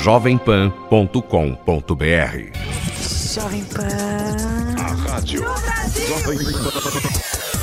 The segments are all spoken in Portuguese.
jovempan.com.br. Jovem Pan. A rádio. Jovem Pan.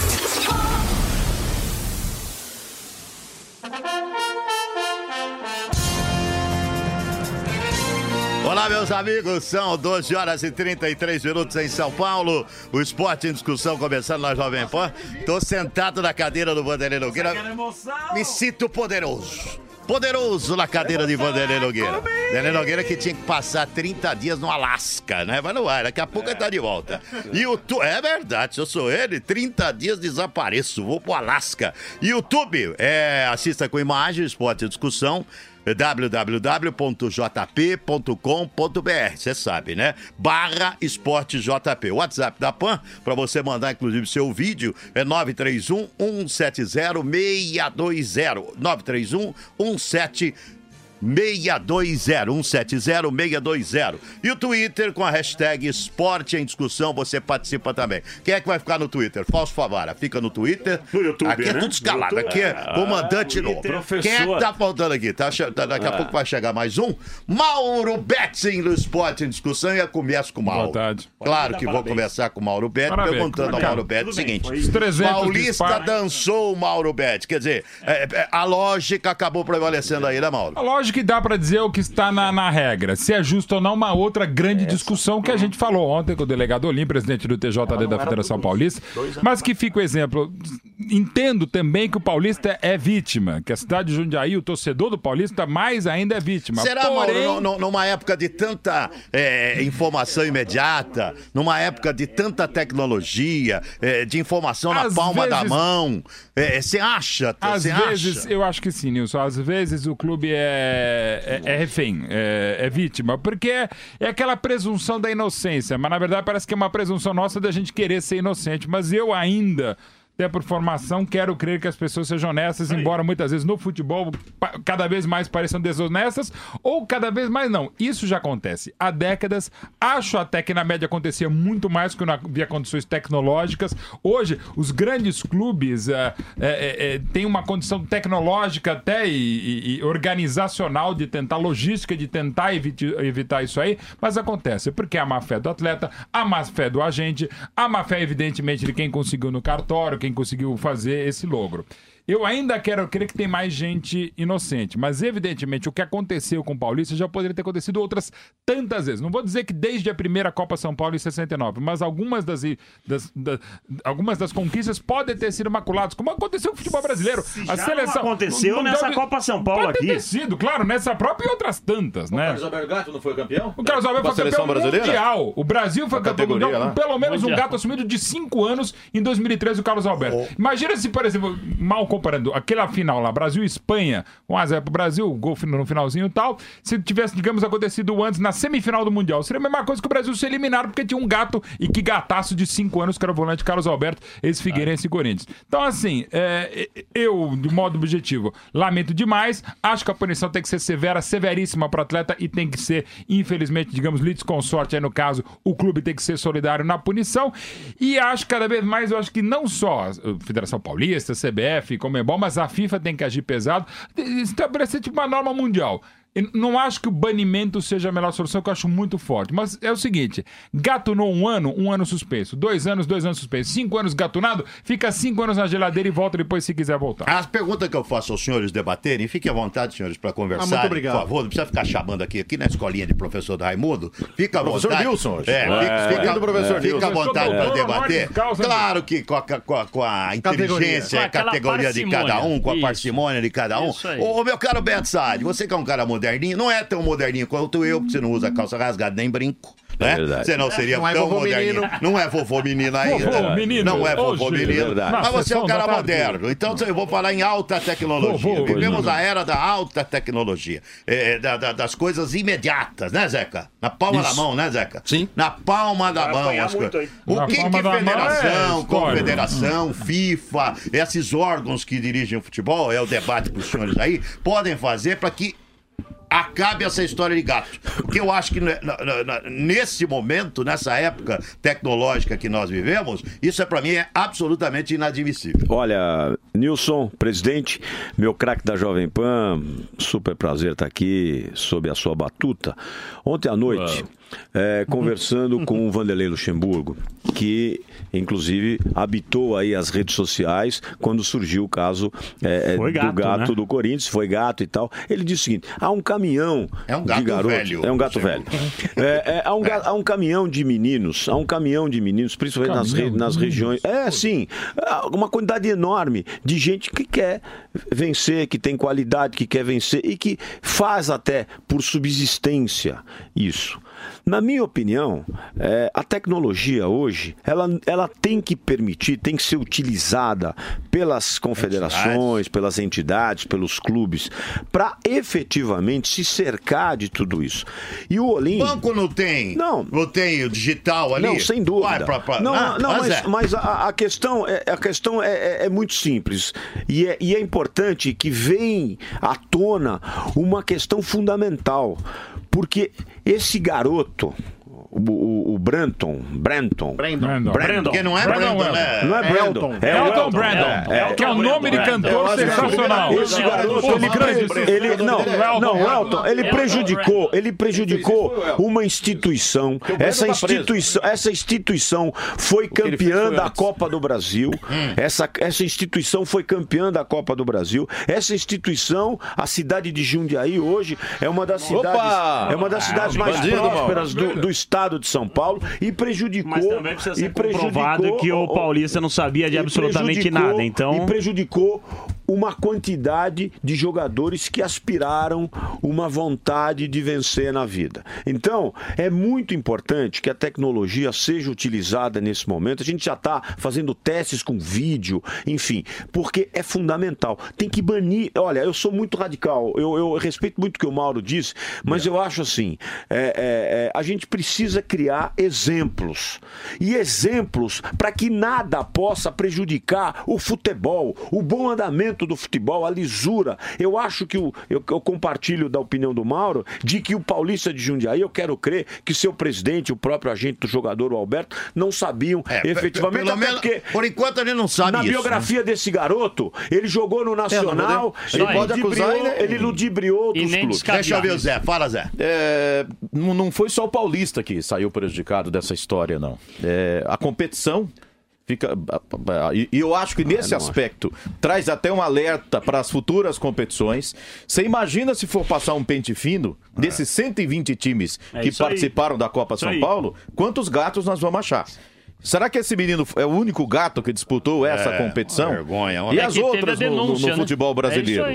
Olá, meus amigos, são 12 horas e 33 minutos em São Paulo. O Esporte em Discussão começando na Jovem Pan. Tô sentado na cadeira do Vanderlei Nogueira. Me sinto poderoso. Poderoso na cadeira de Vanderlei Nogueira. Vanderlei Nogueira que tinha que passar 30 dias no Alasca, né? Mas não vai, daqui a pouco ele tá de volta. É verdade, se eu sou ele, 30 dias desapareço, vou pro Alasca. YouTube, assista com imagem, Esporte em Discussão. www.jp.com.br, você sabe, né? /esportejp. O WhatsApp da PAN, para você mandar inclusive seu vídeo, é 931-170-620. 931-170-620. E o Twitter com a hashtag Esporte em Discussão, você participa também. Quem é que vai ficar no Twitter? Fausto Favara, fica no Twitter. No YouTube, aqui é tudo escalado, aqui é comandante novo. Quem é que tá faltando aqui? Daqui a pouco vai chegar mais um. Mauro Betting no Esporte em Discussão, e eu começo com o Mauro. Boa tarde. Claro que vou começar com o Mauro Betting, perguntando ao Mauro Betting o seguinte: Paulista dançou o Mauro Betting, quer dizer, a lógica acabou prevalecendo aí, né, Mauro? A lógica que dá pra dizer o que está na regra. Se é justo ou não, uma outra grande discussão que a gente falou ontem com o delegado Olim, presidente do TJD da Federação Paulista, mas que fica o exemplo. Entendo também que o Paulista é vítima, que a cidade de Jundiaí, o torcedor do Paulista, mais ainda é vítima. Será, Mauro, numa época de tanta informação imediata, numa época de tanta tecnologia, de informação na palma da mão, você acha? Às vezes, eu acho que sim, Nilson. Às vezes o clube é refém, é vítima, porque é aquela presunção da inocência, mas na verdade parece que é uma presunção nossa da gente querer ser inocente, mas eu ainda, até por formação, quero crer que as pessoas sejam honestas, embora muitas vezes no futebol cada vez mais pareçam desonestas, ou cada vez mais não. Isso já acontece há décadas. Acho até que na média acontecia muito mais que não havia condições tecnológicas. Hoje, os grandes clubes têm uma condição tecnológica até e organizacional de tentar, logística de tentar evitar isso aí, mas acontece porque a má fé do atleta, a má fé do agente, a má fé, evidentemente, de quem conseguiu no cartório, quem conseguiu fazer esse logro. Eu ainda quero crer que tem mais gente inocente, mas evidentemente o que aconteceu com o Paulista já poderia ter acontecido outras tantas vezes. Não vou dizer que desde a primeira Copa São Paulo em 69, mas algumas das conquistas podem ter sido maculadas, como aconteceu com o futebol brasileiro. A seleção aconteceu nessa Copa São Paulo aqui. Pode ter sido, claro, nessa própria e outras tantas, né? O Carlos Alberto Gato não foi campeão? O Carlos Alberto foi campeão mundial. O Brasil foi campeão mundial com pelo menos um gato assumido de 5 anos em 2013, o Carlos Alberto. Imagina se, por exemplo, mal comparando aquela final lá, Brasil e Espanha, 1-0 pro Brasil, gol no finalzinho e tal, se tivesse, digamos, acontecido antes, na semifinal do Mundial, seria a mesma coisa que o Brasil ser eliminado, porque tinha um gato, e que gataço de 5 anos, que era o volante Carlos Alberto, ex-Figueirense e Corinthians. Então, assim, eu, de modo objetivo, lamento demais, acho que a punição tem que ser severa, severíssima pro atleta, e tem que ser, infelizmente, digamos, litisconsorte, aí no caso, o clube tem que ser solidário na punição, e acho cada vez mais, eu acho que não só a Federação Paulista, CBF, Conmebol, mas a FIFA tem que agir pesado, estabelecer tipo uma norma mundial. Eu não acho que o banimento seja a melhor solução, que eu acho muito forte. Mas é o seguinte, gatunou um ano suspenso. 2 anos suspenso. 5 anos gatunado, fica 5 anos na geladeira e volta depois se quiser voltar. As perguntas que eu faço aos senhores debaterem, fiquem à vontade, senhores, para conversar. Muito obrigado. Por favor, não precisa ficar chamando aqui na escolinha de professor Raimundo. Fica à vontade. Professor Nilson hoje. Fica à vontade para debater. Claro que com a inteligência, a categoria de cada um, com a parcimônia de cada um. Ô, meu caro Beto Saad, você que é um cara moderninho, não é tão moderninho quanto eu, porque você não usa calça rasgada nem brinco. Né? Você não seria tão moderninho. Não é vovô menino ainda. Não é vovô menino. Mas você é um cara moderno. Então eu vou falar em alta tecnologia. Vivemos a era da alta tecnologia. Das coisas imediatas, né, Zeca? Na palma da mão, né, Zeca? Sim. Na palma da mão. O que federação, confederação, FIFA, esses órgãos que dirigem o futebol, é o debate para os senhores aí, podem fazer para que acabe essa história de gato. Porque eu acho que nesse momento, nessa época tecnológica que nós vivemos, isso pra mim é absolutamente inadmissível. Olha, Nilson, presidente, meu craque da Jovem Pan, super prazer estar aqui sob a sua batuta. Ontem à noite, conversando com o Vanderlei Luxemburgo, que inclusive habitou aí as redes sociais quando surgiu o caso do gato, né? Do Corinthians, foi gato e tal. Ele disse o seguinte: há um caminhão de garotos, velho, é um gato velho. Há um caminhão de meninos, principalmente nas regiões. Sim, uma quantidade enorme de gente que quer vencer, que tem qualidade, que quer vencer e que faz até por subsistência isso. Na minha opinião, a tecnologia hoje, ela tem que permitir, tem que ser utilizada pelas confederações, pelas entidades, pelos clubes, para efetivamente se cercar de tudo isso. E o Olim... Banco não tem? Não tem o digital ali? Não, sem dúvida. Mas a questão é muito simples. E é importante que venha à tona uma questão fundamental. Porque esse garoto, o Brandon. Porque não é Brandon, né? Não é Brandon. É Elton Brandon. Que é um nome de cantor sensacional. Esse garoto, ele prejudicou uma instituição. Essa instituição foi campeã da Copa do Brasil. Essa instituição foi campeã da Copa do Brasil. Essa instituição, a cidade de Jundiaí hoje é uma das cidades mais prósperas do estado de São Paulo e prejudicou. Mas também precisa ser comprovado que o Paulista não sabia de absolutamente nada. Então... E prejudicou uma quantidade de jogadores que aspiraram uma vontade de vencer na vida. Então, é muito importante que a tecnologia seja utilizada nesse momento. A gente já está fazendo testes com vídeo, enfim, porque é fundamental. Tem que banir. Olha, eu sou muito radical, eu respeito muito o que o Mauro disse, mas eu acho assim, a gente precisa criar exemplos. E exemplos para que nada possa prejudicar o futebol, o bom andamento do futebol, a lisura. Eu acho que eu compartilho da opinião do Mauro de que o Paulista de Jundiaí, eu quero crer que seu presidente, o próprio agente do jogador, o Alberto, não sabiam efetivamente. Pelo menos, porque por enquanto a gente não sabe na biografia desse garoto, ele jogou no Nacional, ele ludibriou outros clubes. Deixa eu ver o Zé. Fala, Zé. Não foi só o Paulista que saiu prejudicado dessa história, não. A competição fica... E eu acho que nesse aspecto traz até um alerta para as futuras competições. Você imagina se for passar um pente fino desses 120 times que participaram da Copa São Paulo, quantos gatos nós vamos achar? Será que esse menino é o único gato que disputou essa competição? Vergonha. E as outras no futebol brasileiro?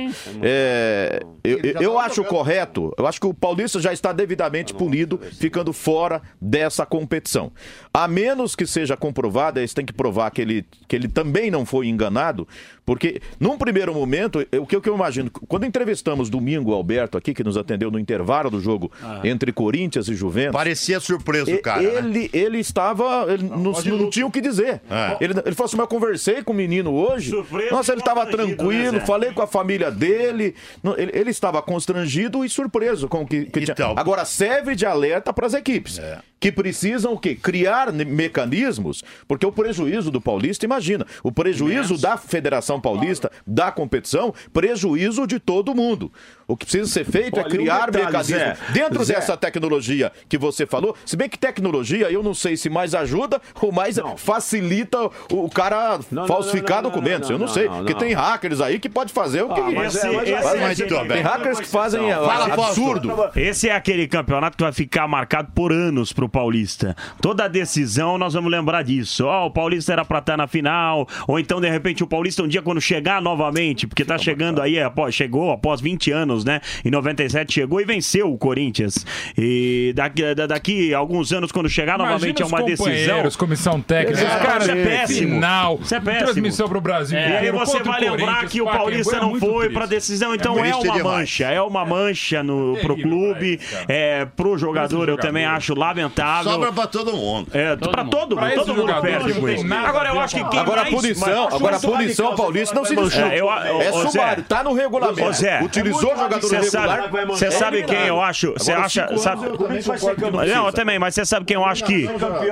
Eu acho correto, eu acho que o Paulista já está devidamente punido, ficando fora dessa competição. A menos que seja comprovado, eles têm que provar que ele também não foi enganado, porque num primeiro momento, o que eu imagino, quando entrevistamos domingo o Alberto aqui, que nos atendeu no intervalo do jogo entre Corinthians e Juventus... Parecia surpreso o cara, ele estava... Não tinha o que dizer. Ele falou assim, mas eu conversei com o menino hoje. Nossa, ele estava tranquilo, falei com a família dele. Ele estava constrangido e surpreso com o que tinha. Agora, serve de alerta para as equipes. Que precisam o quê? Criar mecanismos, porque o prejuízo do Paulista, imagina, o prejuízo da Federação Paulista, da competição, prejuízo de todo mundo. O que precisa ser feito é criar mecanismos dentro dessa tecnologia que você falou, se bem que tecnologia, eu não sei se mais ajuda ou mais facilita o cara falsificar documentos. Eu não sei, porque tem hackers aí que pode fazer o que... Tem hackers que fazem absurdo. Esse é aquele campeonato que vai ficar marcado por anos pro Paulista. Toda a decisão nós vamos lembrar disso. O Paulista era pra estar na final, ou então de repente o Paulista um dia quando chegar novamente, porque tá chegando aí, chegou após 20 anos, né? Em 97 chegou e venceu o Corinthians. E daqui a alguns anos quando chegar novamente é uma decisão. Comissão técnica, os caras isso é péssimo. Final, isso é péssimo. Transmissão pro Brasil. E aí você vai lembrar que o Paulista não foi pra decisão, então é uma mancha pro clube, pro jogador eu também acho lamentável inaceitável. Sobra pra todo mundo. Pra todo mundo. Todo mundo perde com isso. Agora, eu acho que quem Agora, mais... a punição paulista não se discute. É sumário, tá no regulamento. Utilizou jogador regular. Você sabe quem eu acho? Você acha... Não, eu também, mas você sabe quem eu acho que...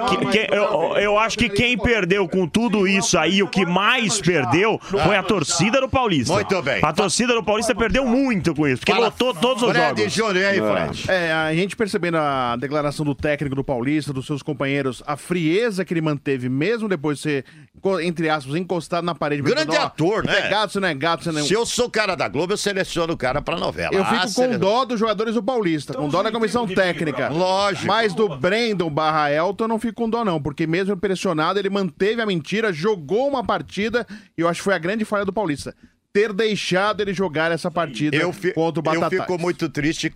Eu acho que quem perdeu com tudo isso aí, o que mais perdeu foi a torcida do Paulista. Muito bem. A torcida do Paulista perdeu muito com isso, porque lotou todos os jogos. A gente percebendo a declaração do técnico do Paulista, dos seus companheiros, a frieza que ele manteve, mesmo depois de ser, entre aspas, encostado na parede. Grande ator, né? Você é gato, você não é gato, você não é... Se eu sou cara da Globo, eu seleciono o cara pra novela. Eu fico com dó dos jogadores do Paulista, com dó da comissão técnica. Lógico. Mas do Brandon / Elton eu não fico com dó não, porque mesmo pressionado, ele manteve a mentira, jogou uma partida, e eu acho que foi a grande falha do Paulista. Ter deixado ele jogar essa partida contra o Batatais. Eu fico muito triste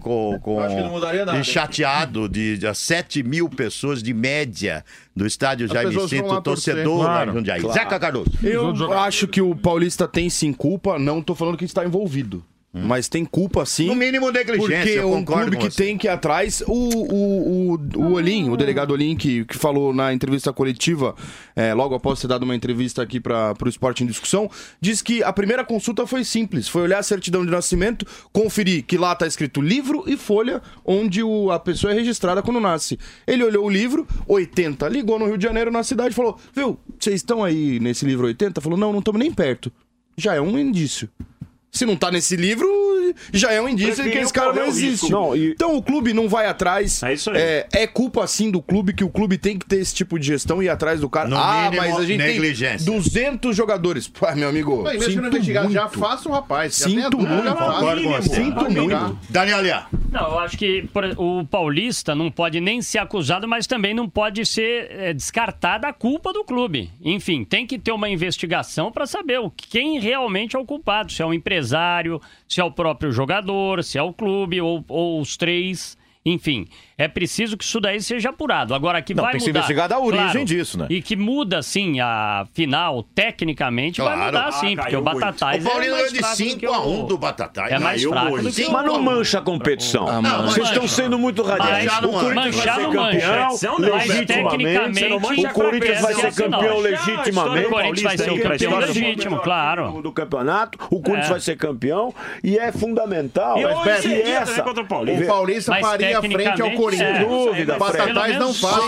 e chateado de 7 mil pessoas de média do estádio Jaime Cinto, torcedor lá em Jundiaí. Zeca Cardoso. Eu acho que o Paulista tem sim culpa, não tô falando que está envolvido. Mas tem culpa sim. No mínimo negligência, porque eu concordo clube que tem que ir atrás. O Olim, o delegado Olim, que falou na entrevista coletiva, logo após ter dado uma entrevista aqui para o Esporte em Discussão, diz que a primeira consulta foi simples. Foi olhar a certidão de nascimento, conferir que lá está escrito livro e folha onde a pessoa é registrada quando nasce. Ele olhou o livro, 80, ligou no Rio de Janeiro, na cidade, e falou, viu, vocês estão aí nesse livro 80? Falou, não estamos nem perto. Já é um indício. Se não tá nesse livro, já é um indício de que esse cara não existe. Então o clube não vai atrás. É isso aí. É culpa sim do clube, que o clube tem que ter esse tipo de gestão e ir atrás do cara. No mínimo, mas a gente negligência. tem 200 jogadores. Pô, meu amigo, Mas mesmo que não investigar, já faça o rapaz. Sinto muito. Sinto muito. Daniel Aliá. Não, eu acho que o Paulista não pode nem ser acusado, mas também não pode ser descartada a culpa do clube. Enfim, tem que ter uma investigação para saber quem realmente é o culpado. Se é o empresário, se é o próprio jogador, se é o clube ou os três. Enfim, é preciso que isso daí seja apurado. Agora, que vai mudar... Tem que se investigar da origem disso, né? E que muda, sim, a final, tecnicamente, vai mudar, sim. Porque o Batatais o Paulinho é de 5-1 do Batatais. É mais fraco do que Mas não mancha a competição. Vocês estão sendo muito radicais. O Corinthians vai ser campeão legitimamente. O Corinthians vai ser campeão legitimamente. O Corinthians vai ser o campeão legítimo, claro. Do campeonato, o Corinthians vai ser campeão e é fundamental. O Paulista faria frente ao Corinthians. Dúvida, Batatais não faz.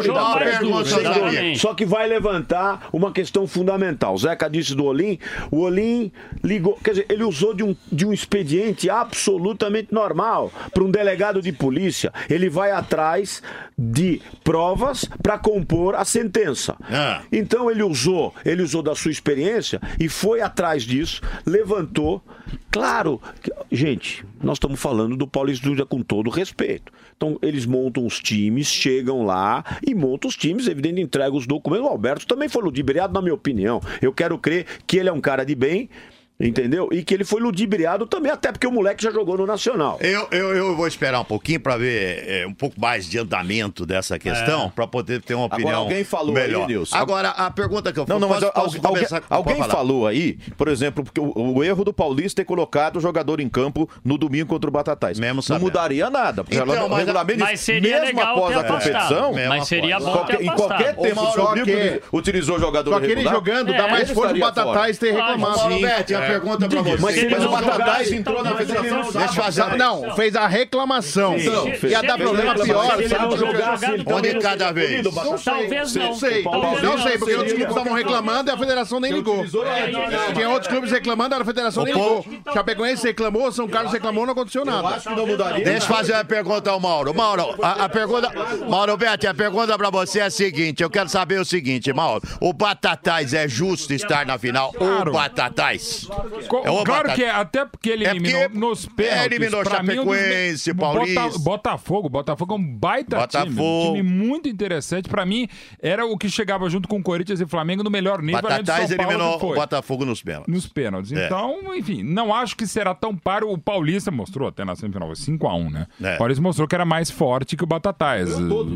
Só que vai levantar uma questão fundamental. O Zeca disse do Olim. O Olim ligou, quer dizer, ele usou de um expediente absolutamente normal para um delegado de polícia. Ele vai atrás de provas para compor a sentença. Então ele usou da sua experiência e foi atrás disso, levantou. Claro, gente, nós estamos falando do Paulista com todo respeito. Então, eles montam os times, chegam lá e montam os times, evidente, entregam os documentos. O Alberto também foi ludibriado, na minha opinião. Eu quero crer que ele é um cara de bem, entendeu? E que ele foi ludibriado também, até porque o moleque já jogou no Nacional. Eu vou esperar um pouquinho para ver um pouco mais de andamento dessa questão, para poder ter uma opinião melhor. Agora, alguém falou melhor. aí, Nilson. Agora, a pergunta que eu faço... Não, mas alguém falou aí, por exemplo, porque o erro do Paulista é colocado o jogador em campo no domingo contra o Batatais. Mesmo não mudaria nada. Porque então, mas seria mesmo legal após a competição, mas seria bom ter em qualquer tempo, utilizou o jogador regular. Só que ele jogando, dá mais força pro Batatais ter reclamado. A pergunta pra você. Mas o Batatais entrou na federação. Não, fez a reclamação. Ia dar problema pior. Onde cada vez? Talvez não. Não sei, porque outros clubes estavam reclamando e a federação nem ligou. Tinha outros clubes reclamando, a federação nem ligou. Chapecoense reclamou, São Carlos reclamou, não aconteceu nada. Deixa eu fazer uma pergunta ao Mauro. Mauro, a pergunta... Mauro Betti, a pergunta pra você é a seguinte, eu quero saber o seguinte, Mauro. O Batatais é justo estar na final? O Batatais? Claro que é, até porque ele eliminou nos pênaltis. Eliminou Chapecoense, Paulista. Botafogo é um baita time muito interessante. Pra mim, era o que chegava junto com o Corinthians e Flamengo no melhor nível. Batatais eliminou o Botafogo nos pênaltis. Então, enfim, não acho que será tão páreo. O Paulista mostrou até na semifinal, 5-1, né? O Paulista mostrou que era mais forte que o Batatais.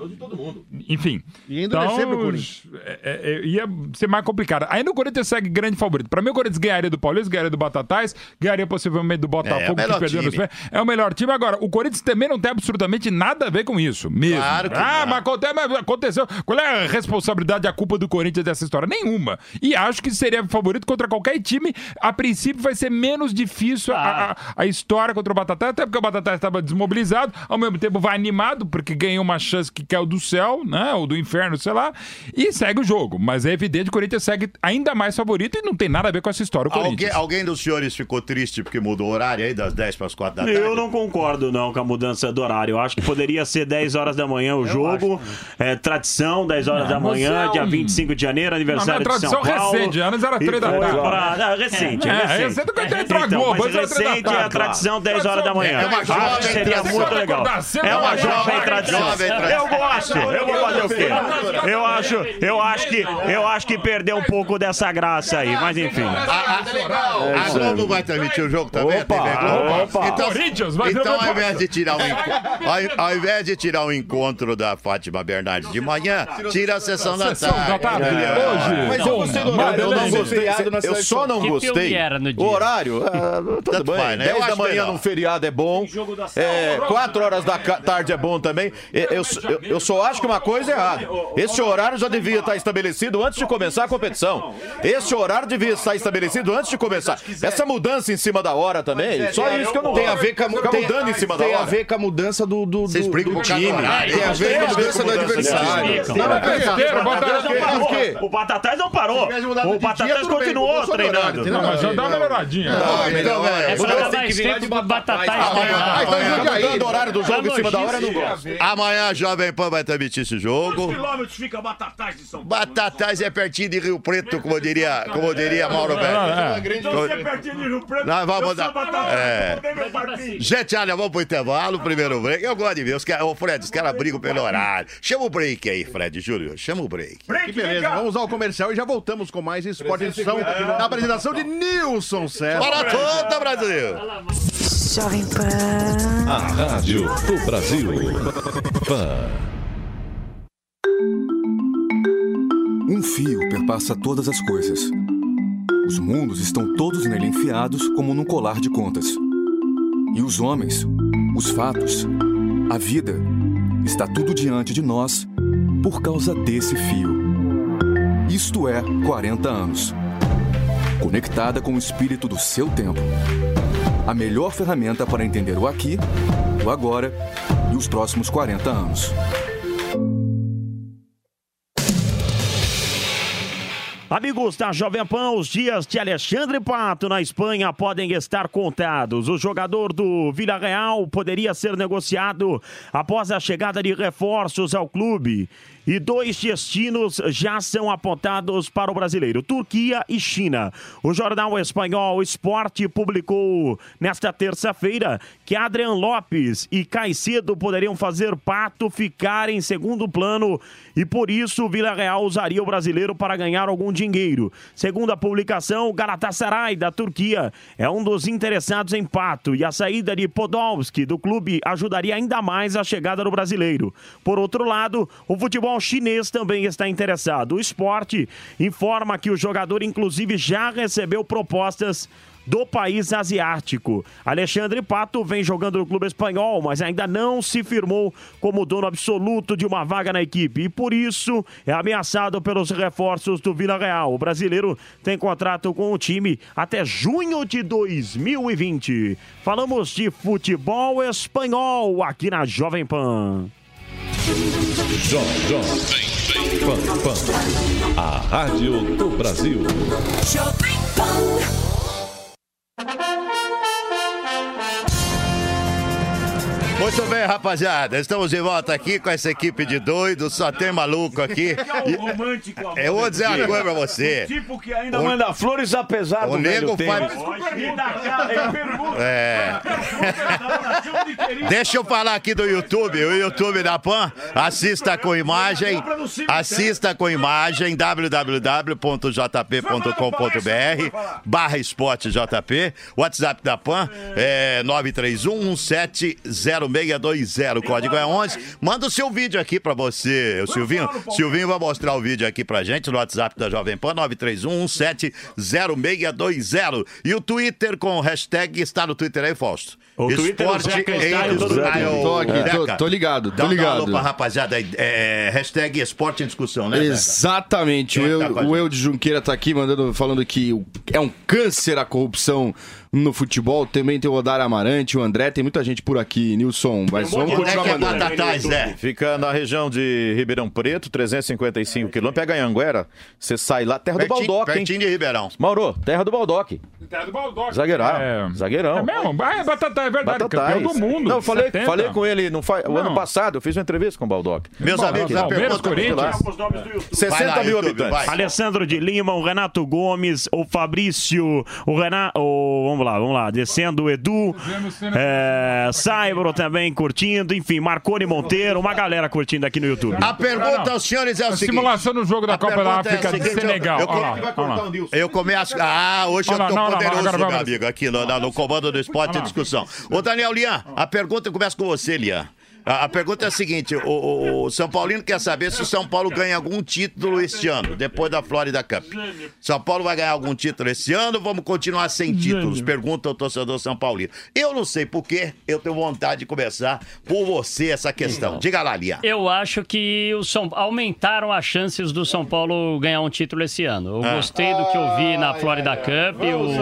de todo mundo. Enfim. E endurecer pro Corinthians. Ia ser mais complicado. Ainda o Corinthians segue grande favorito. Pra mim, o Corinthians ganharia do Paulista, ganharia do Batatais, ganharia possivelmente do Botafogo, que perdeu nos pés. É o melhor time. Agora, o Corinthians também não tem absolutamente nada a ver com isso. Mesmo. Claro que mas aconteceu. Qual é a responsabilidade, a culpa do Corinthians dessa história? Nenhuma. E acho que seria favorito contra qualquer time. A princípio, vai ser menos difícil a história contra o Batatais, até porque o Batatais estava desmobilizado, ao mesmo tempo vai animado, porque ganhou uma chance que caiu do céu, né? Ou do inferno, sei lá, e segue o jogo. Mas é evidente que o Corinthians segue ainda mais favorito e não tem nada a ver com essa história. Alguém dos senhores ficou triste porque mudou o horário aí das 10 para as 4 da tarde? Eu não concordo, não, com a mudança do horário. Eu acho que poderia ser 10 horas da manhã o jogo. Tradição, 10 horas da manhã, dia 25 de janeiro, aniversário de São Paulo. Tradição recente, antes era 3 da tarde. Recente. Recente que entrou a Globo, mas recente é a tradição 10 horas da manhã. Acho que seria muito legal. É uma jovem tradição. Eu gosto. Eu vou fazer o quê? Eu acho que perdeu um pouco dessa graça aí, mas enfim. A Globo vai transmitir o jogo também? Então, ao invés de tirar o encontro da Fátima Bernardes de manhã, tira a sessão da tarde. Mas eu gostei do horário. Eu não gostei. Eu só não gostei. O horário, tudo bem. 10 da manhã num feriado é bom. 4 horas da tarde é bom também. Eu só acho que uma coisa é errada. Esse horário já devia estar estabelecido antes de começar a competição. Esse horário devia estar estabelecido antes de começar. Essa mudança em cima da hora também, só isso que eu não tem a ver com mudando em cima da hora. Tem a ver com a mudança do time. Tem a ver com a mudança do adversário. O Batatais não parou. O Batatais continuou treinando. Não, mas já dá uma melhoradinha. Então, velho. Tem que vir de Batatais. O horário do jogo em cima da hora eu não gosto. Amanhã a Jovem Pan vai transmitir esse jogo. Quantos quilômetros fica Batatais de São Paulo? Batatais é pertinho de Rio Preto, como diria Mauro Beto. Então você é pertinho de Rio Preto. Nós vamos dar. Gente, olha, vamos pro intervalo, primeiro break. Eu gosto de ver. Fred, os caras brigam pelo horário. Chama o break aí, Fred, Júlio. Chama o break. Que beleza, vamos ao comercial e já voltamos com mais Esporte Edição na apresentação de Nilson César. Para todo Brasil! Jovem Pan. A Rádio do Brasil. Pan. Um fio perpassa todas as coisas. Os mundos estão todos nele enfiados como num colar de contas. E os homens, os fatos, a vida, está tudo diante de nós por causa desse fio. Isto é 40 anos. Conectada com o espírito do seu tempo. A melhor ferramenta para entender o aqui, o agora e os próximos 40 anos. Amigos da Jovem Pan, os dias de Alexandre Pato na Espanha podem estar contados. O jogador do Villarreal poderia ser negociado após a chegada de reforços ao clube. E 2 destinos já são apontados para o brasileiro, Turquia e China. O jornal espanhol Sport publicou nesta terça-feira que Adrian Lopes e Caicedo poderiam fazer Pato ficar em segundo plano e por isso o Villarreal usaria o brasileiro para ganhar algum dinheiro. Segundo a publicação, o Galatasaray da Turquia é um dos interessados em Pato e a saída de Podolski do clube ajudaria ainda mais a chegada do brasileiro. Por outro lado, o futebol chinês também está interessado. O Sport informa que o jogador inclusive já recebeu propostas do país asiático. Alexandre Pato vem jogando no clube espanhol, mas ainda não se firmou como dono absoluto de uma vaga na equipe e por isso é ameaçado pelos reforços do Villarreal. O brasileiro tem contrato com o time até junho de 2020. Falamos de futebol espanhol aqui na Jovem Pan. Jovem Pan. A Rádio do Brasil. Jovem Pan. Muito bem, rapaziada. Estamos de volta aqui com essa equipe de doidos. Só tem maluco aqui. Eu vou dizer uma coisa pra você. Tipo que ainda manda flores apesar do nego faz... Deixa eu falar aqui do YouTube, o YouTube da PAN. Assista com imagem, www.jp.com.br/esportejp. WhatsApp da PAN é 931170620. O código é 11. Manda o seu vídeo aqui pra você, o Silvinho. Silvinho vai mostrar o vídeo aqui pra gente no WhatsApp da Jovem Pan, 931170620. E o Twitter com o hashtag, está no Twitter aí, Fausto? O Twitter Tô ligado. Dá um alô pra rapaziada aí, hashtag Esporte em Discussão, né? Exatamente. O Eudes Junqueira tá aqui falando que é um câncer a corrupção no futebol. Também tem o Odar Amarante, o André, tem muita gente por aqui, Nilson. Mas vamos continuar mandando. Fica na região de Ribeirão Preto, 355 quilômetros. Pega Anhanguera, você sai lá, terra do Baldock, hein? Pertinho de Ribeirão. Mauro, terra do Baldock. Terra do Baldock. Zagueirão. É mesmo? Batata, é verdade, campeão do mundo. Não, falei com ele o ano passado, eu fiz uma entrevista com o Baldock. Meus amigos, Palmeiras, Corinthians. 60 mil habitantes. Alessandro de Lima, o Renato Gomes, o Fabrício, o Renato... Vamos lá, descendo o Edu, Saibro também curtindo, enfim, Marconi Monteiro, uma galera curtindo aqui no YouTube. A pergunta aos senhores é o seguinte... Simulação no jogo da Copa da África de Senegal. Eu começo... hoje eu tô poderoso, meu amigo, aqui no comando do Esporte em Discussão. Ô, Daniel Lian, a pergunta começa com você, Lian. A pergunta é a seguinte, o São Paulino quer saber se o São Paulo ganha algum título este ano, depois da Florida Cup. São Paulo vai ganhar algum título esse ano ou vamos continuar sem títulos? Pergunta o torcedor São Paulino. Eu não sei porquê, eu tenho vontade de começar por você essa questão. Diga lá, Lia. Eu acho que aumentaram as chances do São Paulo ganhar um título esse ano. Eu gostei do que eu vi na Florida Cup,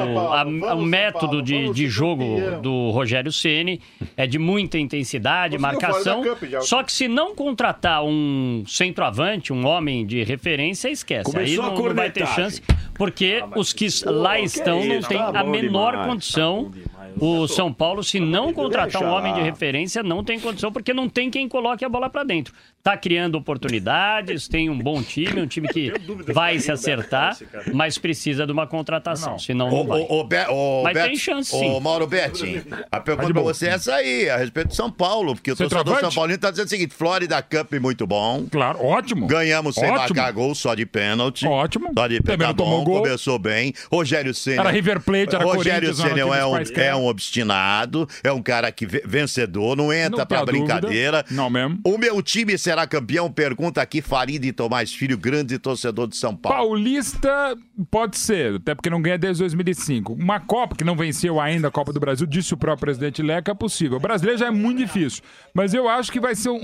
o método de jogo do Rogério Ceni é de muita intensidade, marcação. Só que se não contratar um centroavante, um homem de referência, esquece. Aí não vai ter chance, porque os que lá estão não têm a menor condição. O São Paulo, se não contratar um homem de referência, não tem condição, porque não tem quem coloque a bola para dentro. Tá criando oportunidades, tem um bom time, um time que vai se acertar, mas precisa de uma contratação, senão não vai. Mas tem chance, sim. Mauro Betti, a pergunta pra você é essa aí, a respeito do São Paulo, porque o torcedor São Paulino tá dizendo o seguinte, Florida Cup muito bom. Claro, ótimo. Ganhamos sem marcar gol, só de pênalti. Ótimo. Só de pênalti, tá bom, começou bem. Rogério Ceni... Era River Plate, era Rogério Corinthians. Rogério Ceni é um obstinado, é um cara que vencedor, não entra pra brincadeira. Não mesmo. O meu time será campeão? Pergunta aqui Farid e Tomás Filho, grande torcedor de São Paulo. Paulista pode ser, até porque não ganha desde 2005. Uma Copa que não venceu ainda a Copa do Brasil, disse o próprio presidente Leca, é possível. O brasileiro já é muito difícil, mas eu acho que vai ser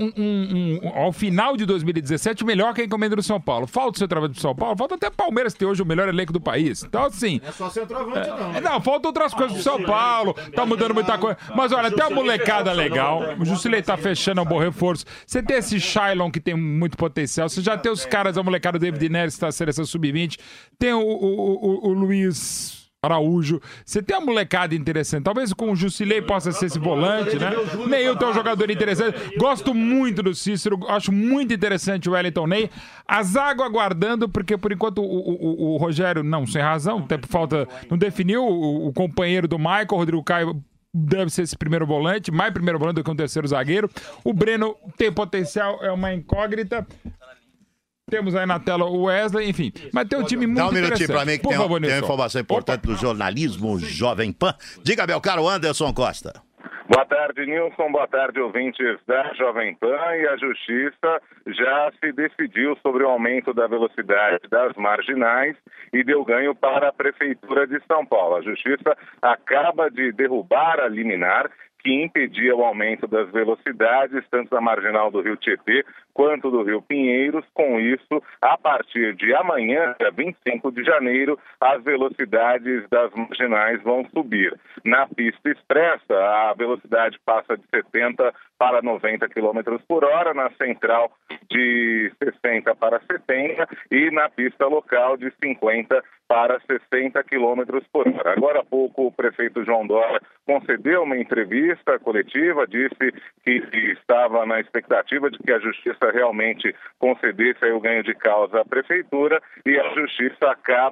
ao final de 2017 o melhor que a encomenda do São Paulo. Falta o centroavante do São Paulo, falta até Palmeiras ter hoje o melhor elenco do país. Então assim... Não é só centroavante não. Não, falta outras coisas do São Paulo, tá mudando muita coisa. Mas olha, tem uma molecada legal, o Jusilei tá fechando, é um bom reforço. Você tem esse Shailon que tem muito potencial, você já tem os caras, a molecada do David Neres que tá na seleção sub-20, tem o Luiz Araújo, você tem uma molecada interessante, talvez com o Jusilei possa ser esse volante, né? Neilton é um jogador interessante, gosto muito do Cícero, acho muito interessante o Wellington Ney, a zaga aguardando, porque por enquanto o Rogério, não, sem razão, até por falta, não definiu o companheiro do Michael, o Rodrigo Caio deve ser esse primeiro volante, mais primeiro volante do que um terceiro zagueiro. O Breno tem potencial, é uma incógnita. Temos aí na tela o Wesley, enfim. Mas tem um time muito interessante. Dá um minutinho pra mim que tem uma informação importante do jornalismo Jovem Pan. Diga, meu caro Anderson Costa. Boa tarde, Nilson. Boa tarde, ouvintes da Jovem Pan. E a Justiça já se decidiu sobre o aumento da velocidade das marginais e deu ganho para a Prefeitura de São Paulo. A Justiça acaba de derrubar a liminar que impedia o aumento das velocidades, tanto da marginal do Rio Tietê quanto do Rio Pinheiros. Com isso, a partir de amanhã, dia 25 de janeiro, as velocidades das marginais vão subir. Na pista expressa, a velocidade passa de 70 para 90 km por hora, na central de 60 para 70 e na pista local de 50 para 60 km por hora. Agora há pouco o prefeito João Dória concedeu uma entrevista coletiva, disse que estava na expectativa de que a Justiça realmente concedesse aí o ganho de causa à prefeitura e a Justiça acaba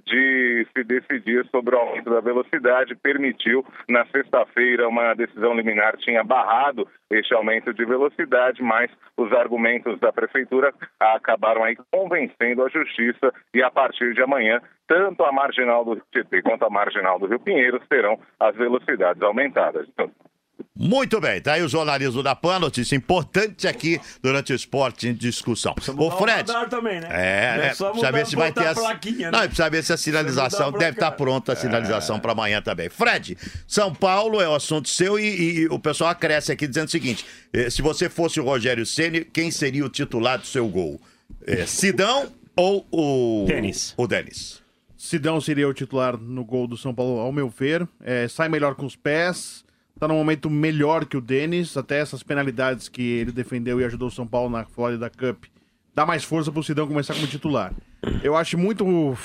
de se decidir sobre o aumento da velocidade, permitiu, na sexta-feira, uma decisão liminar tinha barrado este aumento de velocidade, mas os argumentos da Prefeitura acabaram aí convencendo a Justiça e, a partir de amanhã, tanto a Marginal do Tietê quanto a Marginal do Rio Pinheiros terão as velocidades aumentadas. Então, muito bem, tá aí o jornalismo da PAN, notícia importante aqui durante o Esporte em Discussão. Ô, Fred. Também, né? Precisa ver se vai ter plaquinha, Não, precisa ver se a sinalização deve estar pronta a sinalização para amanhã também. Fred, São Paulo é o assunto seu e o pessoal acresce aqui dizendo o seguinte: se você fosse o Rogério Ceni, quem seria o titular do seu gol? Sidão ou o Denis? Sidão seria o titular no gol do São Paulo, ao meu ver. Sai melhor com os pés. Tá num momento melhor que o Denis, até essas penalidades que ele defendeu e ajudou o São Paulo na Florida Cup, dá mais força pro Sidão começar como titular. Eu acho muito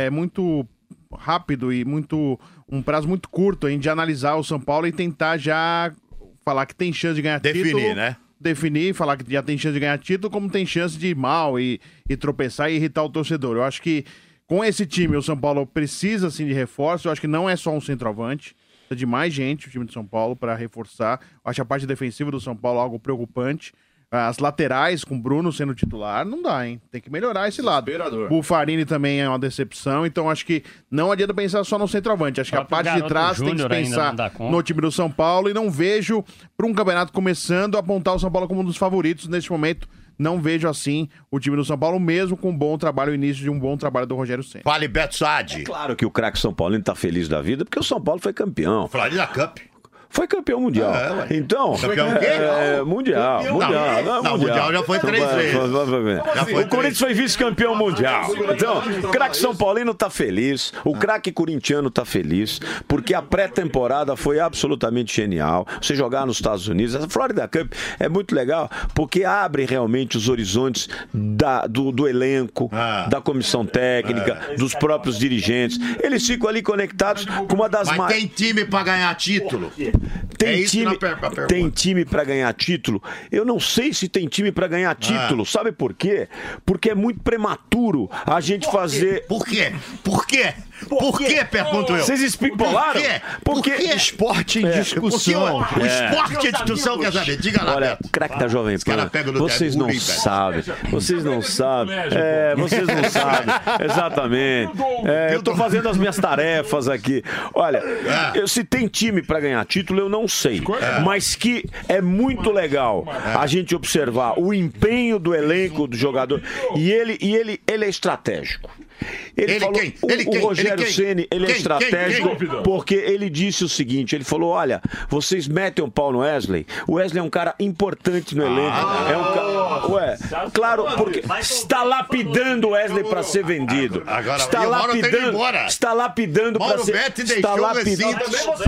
rápido e um prazo muito curto aí de analisar o São Paulo e tentar já falar que tem chance de ganhar título. Definir, né? Definir, falar que já tem chance de ganhar título, como tem chance de ir mal e tropeçar e irritar o torcedor. Eu acho que com esse time o São Paulo precisa sim de reforço. Eu acho que não é só um centroavante. Precisa de mais gente, o time de São Paulo, para reforçar. Eu acho a parte defensiva do São Paulo algo preocupante. As laterais, com o Bruno sendo titular, não dá, hein? Tem que melhorar esse lado. Buffarini também é uma decepção, então acho que não adianta pensar só no centroavante. Acho que a parte de trás tem que pensar no time do São Paulo e não vejo, para um campeonato começando, apontar o São Paulo como um dos favoritos neste momento. Não vejo assim o time do São Paulo, mesmo com um bom trabalho, o início de um bom trabalho do Rogério Ceni. Fale, Beto Sade. É claro que o craque São Paulino tá feliz da vida, porque o São Paulo foi campeão. Florida Cup. Foi campeão mundial. Então. Campeão o quê? Mundial. Mundial já foi 3 vezes. O Corinthians foi vice-campeão mundial. Então, o craque São Paulino tá feliz. O craque corintiano tá feliz. Porque a pré-temporada foi absolutamente genial. Você jogar nos Estados Unidos. A Florida Cup é muito legal, porque abre realmente os horizontes do elenco, da comissão técnica, dos próprios dirigentes. Eles ficam ali conectados com uma das mais. Mas tem time pra ganhar título? Tem time para ganhar título? Eu não sei se tem time para ganhar título. Sabe por quê? Porque é muito prematuro a gente fazer... Por quê? Por quê? Pergunto eu. Vocês espipolaram? Porque esporte em discussão. O esporte em discussão, quer saber? Diga lá, Olha, craque da Jovem Pan, vocês não sabem. Vocês não sabem. Vocês não sabem. Exatamente. Eu tô fazendo as minhas tarefas aqui. Olha, se tem time para ganhar título, eu não sei. Mas que é muito legal a gente observar o empenho do elenco do jogador. E ele é estratégico. O Rogério Ceni, ele é estratégico porque ele disse o seguinte, ele falou, olha, vocês metem o pau no Wesley, o Wesley é um cara importante no elenco, claro, porque está lapidando o Wesley para ser vendido, está lapidando para ser, está lapidando,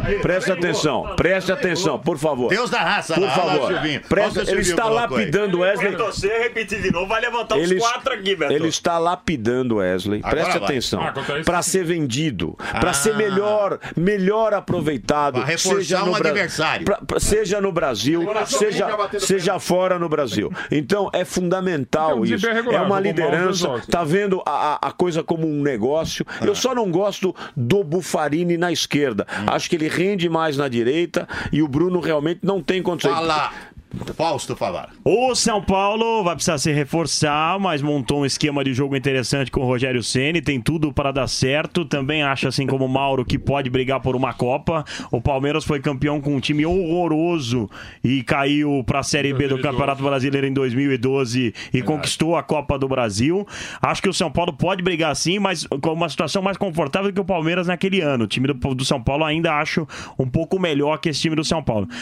preste atenção, por favor, Deus da raça, por favor, ele está lapidando o Wesley, você repetir de novo, vai levantar os 4 aqui, Beto. Ele está lapidando o Wesley, preste atenção, para ser vendido, para ser melhor aproveitado, pra reforçar um adversário. Seja no Brasil, seja fora no Brasil. Então é fundamental isso. É uma liderança, tá vendo a coisa como um negócio. Eu só não gosto do Buffarini na esquerda. Acho que ele rende mais na direita e o Bruno realmente não tem condições. Fausto falar. O São Paulo vai precisar se reforçar, mas montou um esquema de jogo interessante com o Rogério Ceni, tem tudo para dar certo. Também acho, assim como o Mauro, que pode brigar por uma Copa. O Palmeiras foi campeão com um time horroroso e caiu para a Série B do Campeonato Brasileiro em 2012 e conquistou a Copa do Brasil. Acho que o São Paulo pode brigar sim, mas com uma situação mais confortável que o Palmeiras naquele ano. O time do São Paulo ainda acho um pouco melhor que esse time do São Paulo.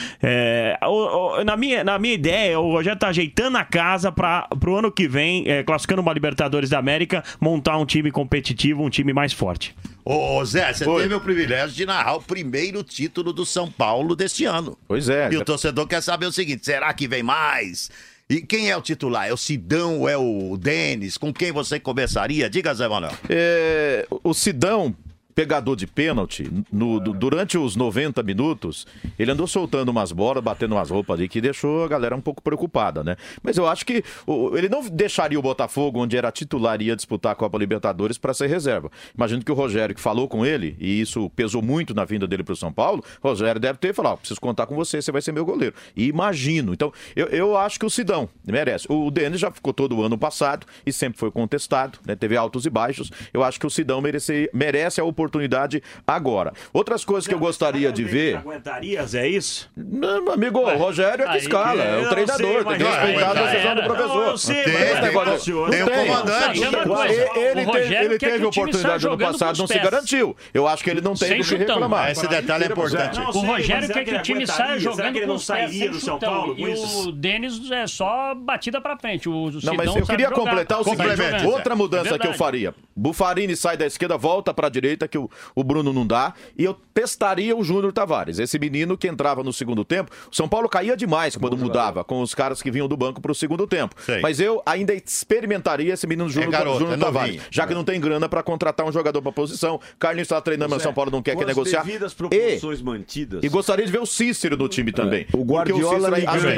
Na minha ideia, o Rogério tá ajeitando a casa pro ano que vem, classificando uma Libertadores da América, montar um time competitivo, um time mais forte. Ô Zé, você teve o privilégio de narrar o primeiro título do São Paulo deste ano. Pois é. E o torcedor quer saber o seguinte, será que vem mais? E quem é o titular? É o Sidão ou é o Denis? Com quem você começaria? Diga, Zé Manuel. O Sidão, pegador de pênalti, durante os 90 minutos, ele andou soltando umas bolas, batendo umas roupas ali, que deixou a galera um pouco preocupada, né? Mas eu acho que ele não deixaria o Botafogo, onde era titular e ia disputar a Copa Libertadores, para ser reserva. Imagino que o Rogério, que falou com ele, e isso pesou muito na vinda dele para o São Paulo, o Rogério deve ter falado, preciso contar com você, você vai ser meu goleiro. E imagino. Então, eu acho que o Sidão merece. O Denis já ficou todo o ano passado e sempre foi contestado, né? Teve altos e baixos. Eu acho que o Sidão merece a oportunidade agora. Outras coisas que eu gostaria de ver... Aguentarias, é isso? Não, amigo, o Rogério é que escala, é o treinador, tem que respeitar a decisão do professor. Tem o comandante. Ele teve oportunidade no passado, não se garantiu. Eu acho que ele não tem do que reclamar. Esse detalhe é importante. O Rogério quer que o time saia jogando que ele com não os pés sairia do São Paulo e o Denis é só batida pra frente. Não, mas eu queria completar o seguinte. Outra mudança que eu faria. Bufarini sai da esquerda, volta pra direita, que o Bruno não dá. E eu testaria o Júnior Tavares. Esse menino que entrava no segundo tempo. O São Paulo caía demais quando mudava, com os caras que vinham do banco pro segundo tempo. Sei. Mas eu ainda experimentaria esse menino Júnior Tavares. Já que não tem grana pra contratar um jogador pra posição. Carlinhos está treinando, mas São Paulo não quer negociar. Mantidas. E gostaria de ver o Cícero no time também. O Guardiola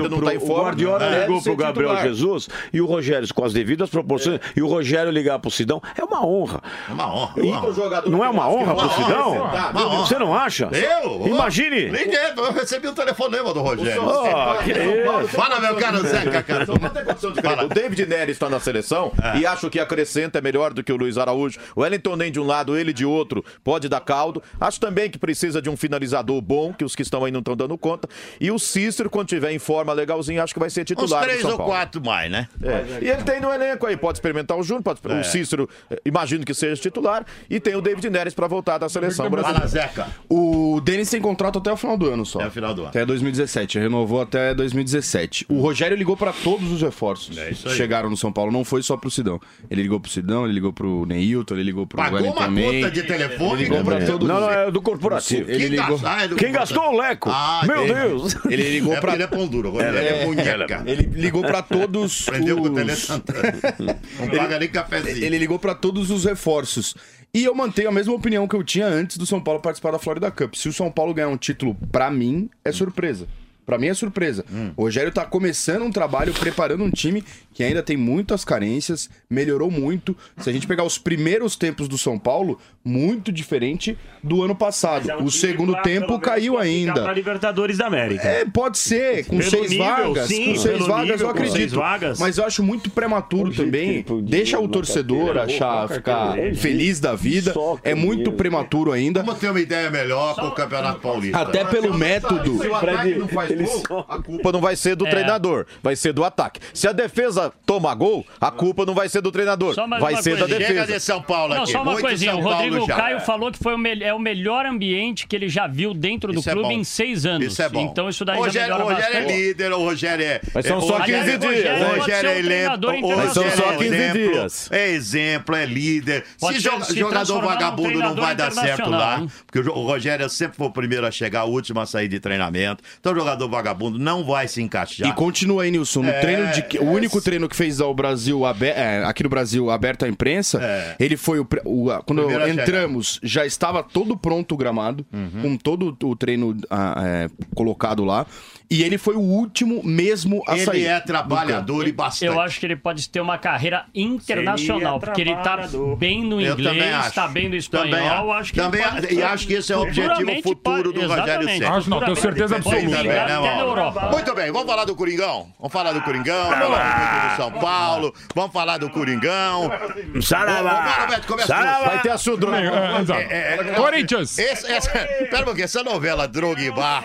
ligou pro Gabriel Jesus e o Rogério com as devidas proporções e o Rogério ligar pro Sidão. É uma honra. É uma honra. Não é uma honra pro Sidão? Você não acha? Imagine. Liguei, eu recebi um telefonema do Rogério. Fala, meu caro Zeca, cara. O David Neres está na seleção e acho que acrescenta, é melhor do que o Luiz Araújo. O Wellington nem de um lado, ele de outro, pode dar caldo. Acho também que precisa de um finalizador bom, que os que estão aí não estão dando conta. E o Cícero, quando tiver em forma legalzinho, acho que vai ser titular. Uns 3 ou 4 mais, né? E ele tem no elenco aí, pode experimentar o Júnior, o Cícero, imagino que seja titular, e tem o David Neres para voltar da seleção brasileira. Zeca. O Denis tem contrato até o final do ano só. Até o final do ano. Até 2017, renovou até 2017. O Rogério ligou para todos os reforços que chegaram no São Paulo, não foi só pro Sidão. Ele ligou pro Sidão, ele ligou pro Neilton, ele ligou pro Wellington também. Pagou uma conta de telefone? Ele ligou pra todos. Não, é do corporativo. Quem gastou o Leco? Meu Deus! Ele ligou pra... Ele é pão duro, ele é munheca. Ele ligou pra todos Prendeu com o Tele Santana. Não paga nem cafezinho. Ele ligou pra todos os reforços. E eu mantenho a mesma opinião que eu tinha antes do São Paulo participar da Florida Cup. Se o São Paulo ganhar um título, pra mim, é surpresa. Pra mim é surpresa. O Rogério tá começando um trabalho, preparando um time que ainda tem muitas carências, melhorou muito. Se a gente pegar os primeiros tempos do São Paulo, muito diferente do ano passado. O segundo tempo caiu ainda. Pra Libertadores da América. Pode ser, com 6 vagas. Sim, com 6 vagas eu acredito. Mas eu acho muito prematuro também. Deixa o torcedor ficar feliz da vida. É muito prematuro ainda. Vamos ter uma ideia melhor com o Campeonato Paulista. Até pelo método. A culpa não vai ser do treinador, vai ser do ataque. Se a defesa toma gol, a culpa não vai ser do treinador, vai ser da defesa. Chega de São Paulo aqui. Só uma coisinha, o Rodrigo Caio falou que foi o melhor ambiente que ele já viu dentro do clube em 6 anos. Isso é bom. Então isso daí o Rogério é líder, o Rogério é... Mas são só 15 dias. O Rogério é exemplo. Mas são só 15 dias. É exemplo, é líder. Se jogador vagabundo não vai dar certo lá, porque o Rogério sempre foi o primeiro a chegar, o último a sair de treinamento. Então o jogador vagabundo não vai se encaixar. E continua aí, Nilson, o único treino que fez ao Brasil, aqui no Brasil, aberto à imprensa, ele foi quando entramos, já estava todo pronto o gramado, com todo o treino colocado lá. E ele foi o último mesmo a sair. Ele é trabalhador e bastante. Eu acho que ele pode ter uma carreira internacional, porque ele tá bem no inglês, tá bem no espanhol. Acho que e acho que esse é o objetivo futuro do Rogério Ceni. Acho não, tenho certeza absoluta. Muito bem, vamos falar do Coringão? Vamos falar do Coringão, vamos falar do São Paulo, vamos falar do Coringão. Vai ter a sua Corinthians. Pera um pouquinho, essa novela Drogba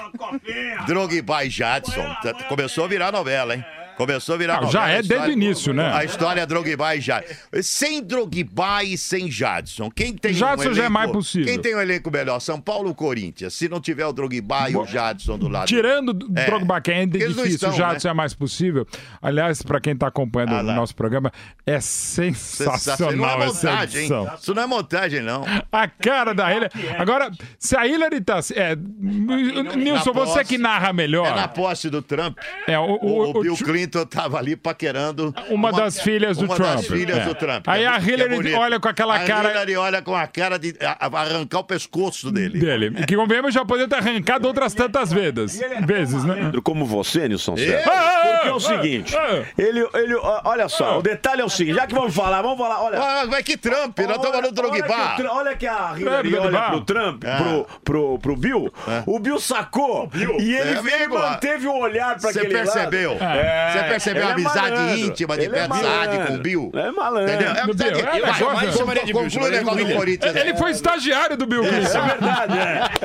e Jadson começou a virar novela, hein? Começou a virar novela. Já é desde o início, né? A história é Drogba e Jadson. Sem Drogba e sem Jadson. Quem tem Jadson já é mais possível. Quem tem um elenco melhor? São Paulo ou Corinthians? Se não tiver o Drogba e o Jadson do lado. Tirando o Drogba, que é difícil, o Jadson é mais possível. Aliás, pra quem tá acompanhando o nosso programa, é sensacional não é montagem, essa edição. Isso não é montagem, não. A cara da Hillary. Agora, se a Hillary tá... Nilson, você que narra melhor. É na posse do Trump. O Bill Clinton Clinton estava ali paquerando uma das filhas do Trump. Uma das filhas do Trump. Aí a Hillary olha com aquela cara... A Hillary olha com a cara de arrancar o pescoço dele. E que, convenhamos, já poderia ter arrancado outras tantas vezes, né? Como você, Nilson Santos. Porque é o seguinte, olha só, o detalhe é o seguinte, já que vamos falar, olha... Vai que Trump, nós estamos no Drogba. Olha que a Hillary olha pro Trump, pro Bill, o Bill sacou, e ele manteve o olhar pra aquele lado. Você percebeu a amizade íntima de Beto Saad com o Bill? É malandro. Entendeu? Eu jamais chamaria de Bill. Conclui o negócio do Corinthians. Ele foi estagiário do Bill Clinton. É verdade,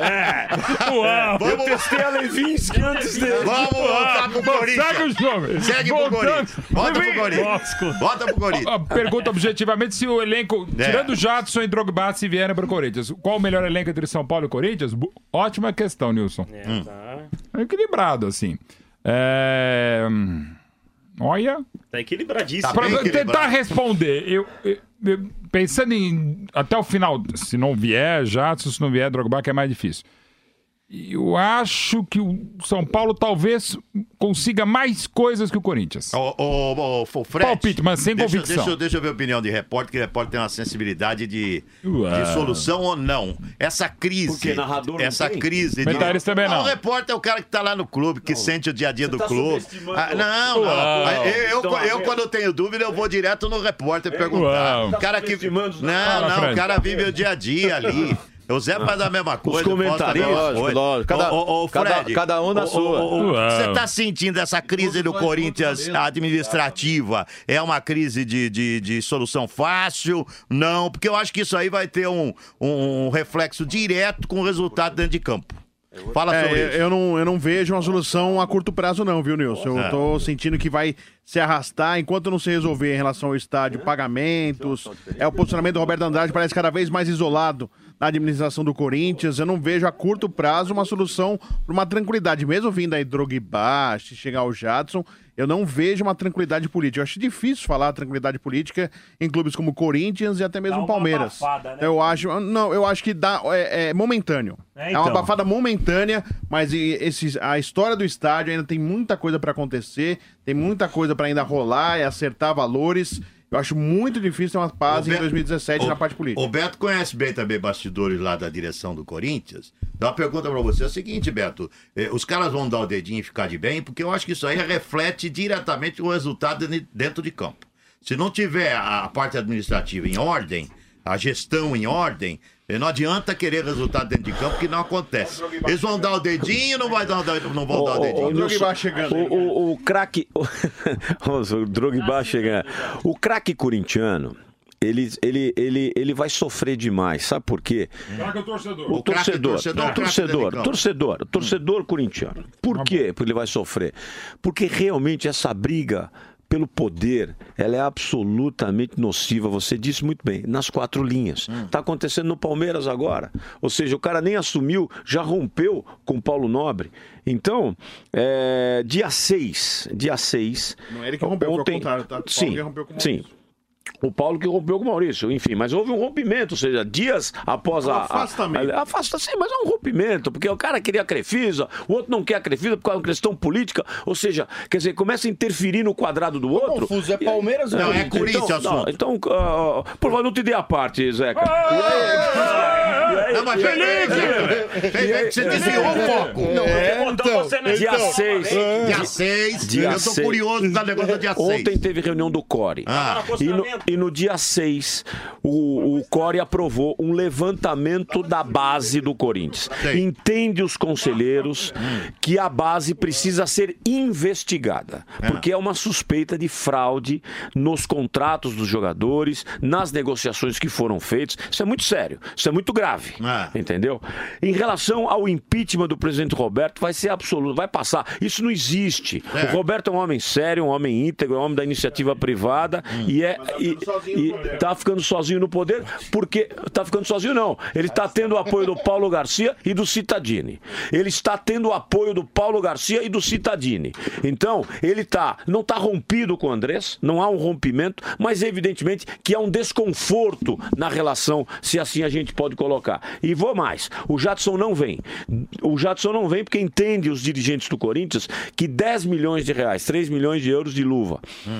Eu testei a Levinsky antes dele. Vamos voltar pro Corinthians. Segue o jogo. Segue pro Corinthians. Volta pro Corinthians. Volta pro Corinthians. Pergunta objetivamente se o elenco, tirando Jadson e Drogba, se vierem pro Corinthians, qual o melhor elenco entre São Paulo e Corinthians? Ótima questão, Nilson. Equilibrado, assim. Olha... Tá equilibradíssimo. Pra tentar responder, eu pensando em... Até o final, se não vier Jadson, se não vier Drogba, que é mais difícil. Eu acho que o São Paulo talvez consiga mais coisas que o Corinthians. Fred, palpite, mas sem convicção. Deixa eu ver a opinião de repórter, que o repórter tem uma sensibilidade de solução ou não. Essa crise... Porque narrador essa não crise... Comentários também não. O repórter é o cara que tá lá no clube, que sente o dia a dia do clube. Eu, quando eu tenho dúvida, eu vou direto no repórter perguntar. O cara que... o cara vive o dia a dia ali. O Zé faz a mesma coisa. Os comentaristas. Lógico. Cada um na sua. Você tá sentindo essa crise do Corinthians administrativa? É uma crise de solução fácil? Não, porque eu acho que isso aí vai ter um reflexo direto com o resultado dentro de campo. Fala sobre isso. Eu não vejo uma solução a curto prazo não, viu, Nilson? Eu tô sentindo que vai se arrastar enquanto não se resolver em relação ao estádio, pagamentos. O posicionamento do Roberto Andrade parece cada vez mais isolado na administração do Corinthians. Eu não vejo a curto prazo uma solução para uma tranquilidade. Mesmo vindo aí Drogba, se chegar o Jadson, eu não vejo uma tranquilidade política. Eu acho difícil falar tranquilidade política em clubes como Corinthians e até mesmo Palmeiras. Abafada, né? Eu acho que é momentâneo. É uma abafada momentânea, mas a história do estádio ainda tem muita coisa para acontecer, tem muita coisa para ainda rolar e acertar valores. Eu acho muito difícil ter uma paz em 2017 na parte política. O Beto conhece bem também bastidores lá da direção do Corinthians. Dá uma pergunta pra você. É o seguinte, Beto. Os caras vão dar o dedinho e ficar de bem, porque eu acho que isso aí reflete diretamente o resultado dentro de campo. Se não tiver a parte administrativa em ordem, a gestão em ordem, não adianta querer resultado dentro de campo, que não acontece. Eles vão dar o dedinho, não vão dar o dedinho. O Drogba chegando. O craque... o Drogba chegando. O craque corintiano, ele vai sofrer demais. Sabe por quê? O torcedor corintiano. Por quê? Porque ele vai sofrer. Porque realmente essa briga pelo poder, ela é absolutamente nociva, você disse muito bem, nas quatro linhas. Está acontecendo no Palmeiras agora. Ou seja, o cara nem assumiu, já rompeu com o Paulo Nobre. Então, dia 6... Não é ele que rompeu, ontem, foi o contrário, tá? Sim, que rompeu com o Maurício. sim. O Paulo que rompeu com o Maurício, enfim, mas houve um rompimento, ou seja, dias após afastamento. Afasta sim, mas é um rompimento, porque o cara queria a Crefisa, o outro não quer a Crefisa por causa de uma questão política, ou seja, quer dizer, começa a interferir no quadrado do outro. Confuso, é Palmeiras, não, é Corinthians. Então, por favor, não te dê a parte, Zeca. Não, mas você desviou o foco. Dia 6, eu tô curioso da negócio do dia 6. Ontem teve reunião do CORE. E no dia 6, o CORE aprovou um levantamento da base do Corinthians. Sim. Entende os conselheiros que a base precisa ser investigada, porque é uma suspeita de fraude nos contratos dos jogadores, nas negociações que foram feitas. Isso é muito sério, isso é muito grave, entendeu? Em relação ao impeachment do presidente Roberto, vai ser absoluto, vai passar. Isso não existe. O Roberto é um homem sério, um homem íntegro, um homem da iniciativa privada e tá ficando sozinho no poder, porque tá ficando sozinho não, ele está tendo o apoio do Paulo Garcia e do Cittadini. Ele está tendo o apoio do Paulo Garcia e do Cittadini. Então, ele não está rompido com o Andrés, não há um rompimento, mas evidentemente que há um desconforto na relação, se assim a gente pode colocar. cá. E vou mais. O Jadson não vem. O Jadson não vem porque entende os dirigentes do Corinthians que 10 milhões de reais, 3 milhões de euros de luva,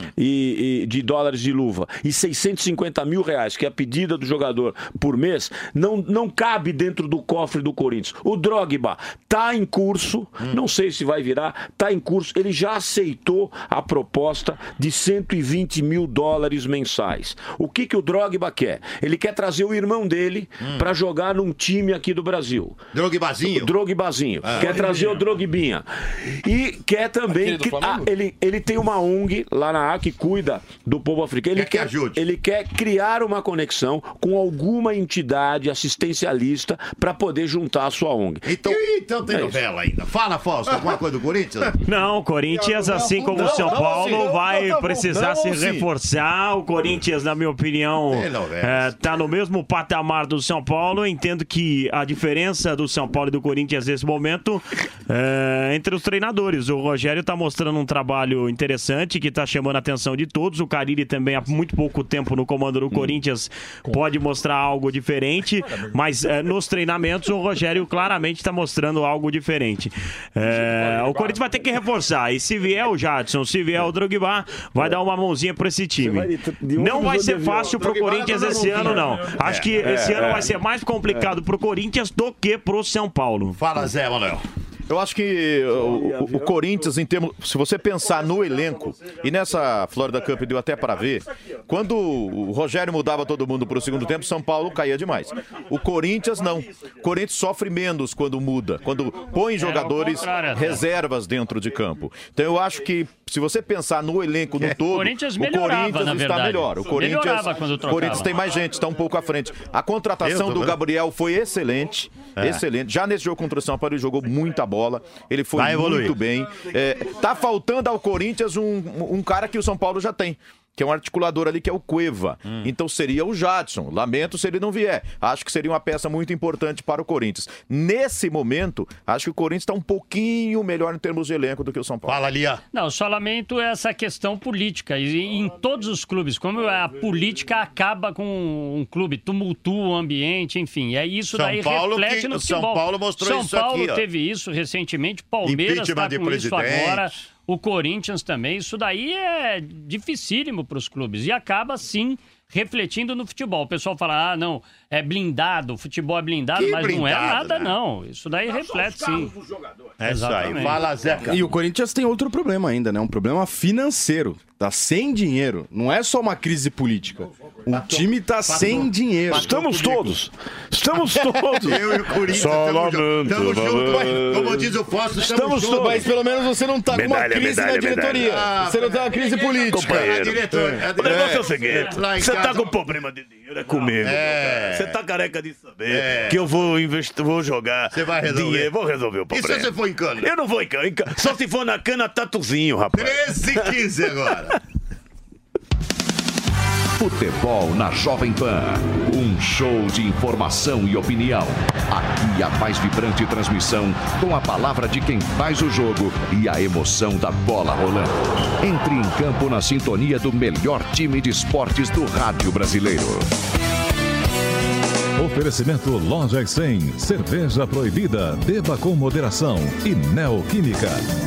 e de dólares de luva, e 650 mil reais, que é a pedida do jogador por mês, não cabe dentro do cofre do Corinthians. O Drogba tá em curso, não sei se vai virar, tá em curso, ele já aceitou a proposta de 120 mil dólares mensais. O que o Drogba quer? Ele quer trazer o irmão dele para jogar num time aqui do Brasil. Drogbazinho? Drogbazinho. Quer trazer o Drogbinha. E quer também... Ele tem uma ONG lá na A que cuida do povo africano. Ele quer criar uma conexão com alguma entidade assistencialista para poder juntar a sua ONG. Então tem novela ainda. Fala, Fausto, alguma coisa do Corinthians? Não, o Corinthians, assim como o São Paulo, vai precisar se reforçar. O Corinthians, na minha opinião, está no mesmo patamar do São Paulo. Eu entendo que a diferença do São Paulo e do Corinthians nesse momento é entre os treinadores. O Rogério está mostrando um trabalho interessante que está chamando a atenção de todos. O Carille também há muito pouco tempo no comando do Corinthians pode mostrar algo diferente, mas nos treinamentos o Rogério claramente está mostrando algo diferente. O Corinthians vai ter que reforçar, e se vier o Jadson, se vier o Drogba, vai dar uma mãozinha para esse time. Não vai ser fácil pro Corinthians esse ano, não. Acho que esse ano vai ser mais complicado pro Corinthians do que pro São Paulo. Fala, Zé Manuel. Eu acho que o Corinthians, em termos, se você pensar no elenco, e nessa Florida Cup deu até para ver, quando o Rogério mudava todo mundo para o segundo tempo, São Paulo caía demais. O Corinthians não. O Corinthians sofre menos quando muda, quando põe jogadores reservas dentro de campo. Então eu acho que, se você pensar no elenco no todo, o Corinthians está melhor. O Corinthians tem mais gente, está um pouco à frente. A contratação do Gabriel foi excelente. Excelente. Já nesse jogo contra o São Paulo, ele jogou muita bola. Ele foi muito bem. Tá faltando ao Corinthians um cara que o São Paulo já tem, que é um articulador ali, que é o Cueva. Então seria o Jadson. Lamento se ele não vier. Acho que seria uma peça muito importante para o Corinthians. Nesse momento, acho que o Corinthians está um pouquinho melhor em termos de elenco do que o São Paulo. Fala, Lia. Não, só lamento essa questão política. E em todos os clubes, como a política acaba com um clube, tumultua o ambiente, enfim. É isso daí reflete no futebol. São Paulo mostrou isso aqui. São Paulo teve isso recentemente, Palmeiras está com isso agora. O Corinthians também, isso daí é dificílimo para os clubes e acaba, sim, refletindo no futebol. O pessoal fala, não, é blindado, o futebol é blindado, mas não é nada, né? Não. Isso daí reflete, sim. É isso aí. Fala, Zeca. E o Corinthians tem outro problema ainda, né? Um problema financeiro. Tá sem dinheiro. Não é só uma crise política. O time tá sem dinheiro. Estamos todos. Eu e o Corinthians estamos juntos, mas, como diz o Fausto, estamos todos. Mas pelo menos você não tá com uma crise na diretoria. Você não tá com crise política. O negócio é o seguinte, você tá com problema de dinheiro, é comigo. Você tá careca de saber que eu vou investir, vou jogar dinheiro, vou resolver o problema. E se você for em cana? Eu não vou em cana. Só se for na cana, tatuzinho, rapaz. 13h15 agora. Futebol na Jovem Pan. Um show de informação e opinião. Aqui a mais vibrante transmissão com a palavra de quem faz o jogo e a emoção da bola rolando. Entre em campo na sintonia do melhor time de esportes do rádio brasileiro. Oferecimento Lojas 100. Cerveja proibida. Beba com moderação. E Neoquímica.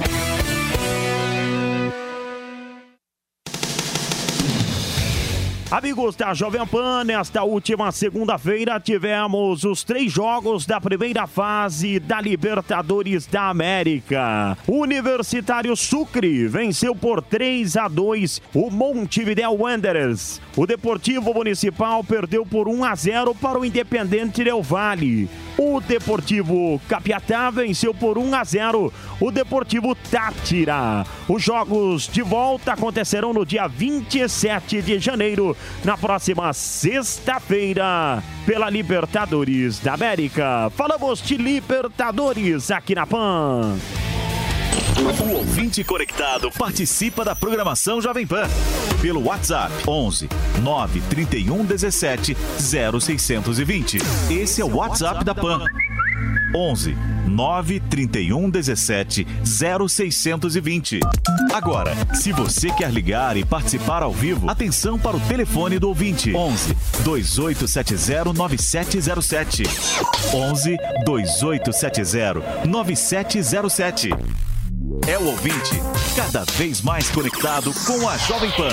Amigos da Jovem Pan, nesta última segunda-feira tivemos os 3 jogos da primeira fase da Libertadores da América. O Universitário Sucre venceu por 3-2 o Montevideo Wanderers. O Deportivo Municipal perdeu por 1-0 para o Independente Del Valle. O Deportivo Capiatá venceu por 1-0 o Deportivo Táchira. Os jogos de volta acontecerão no dia 27 de janeiro, na próxima sexta-feira, pela Libertadores da América. Falamos de Libertadores aqui na PAN. O ouvinte conectado participa da programação Jovem Pan pelo WhatsApp 11 931 17 0620. Esse é o WhatsApp da PAN. 11 931 17 0620. Agora, se você quer ligar e participar ao vivo, atenção para o telefone do ouvinte: 11 2870 9707. 11 2870 9707. É o ouvinte cada vez mais conectado com a Jovem Pan.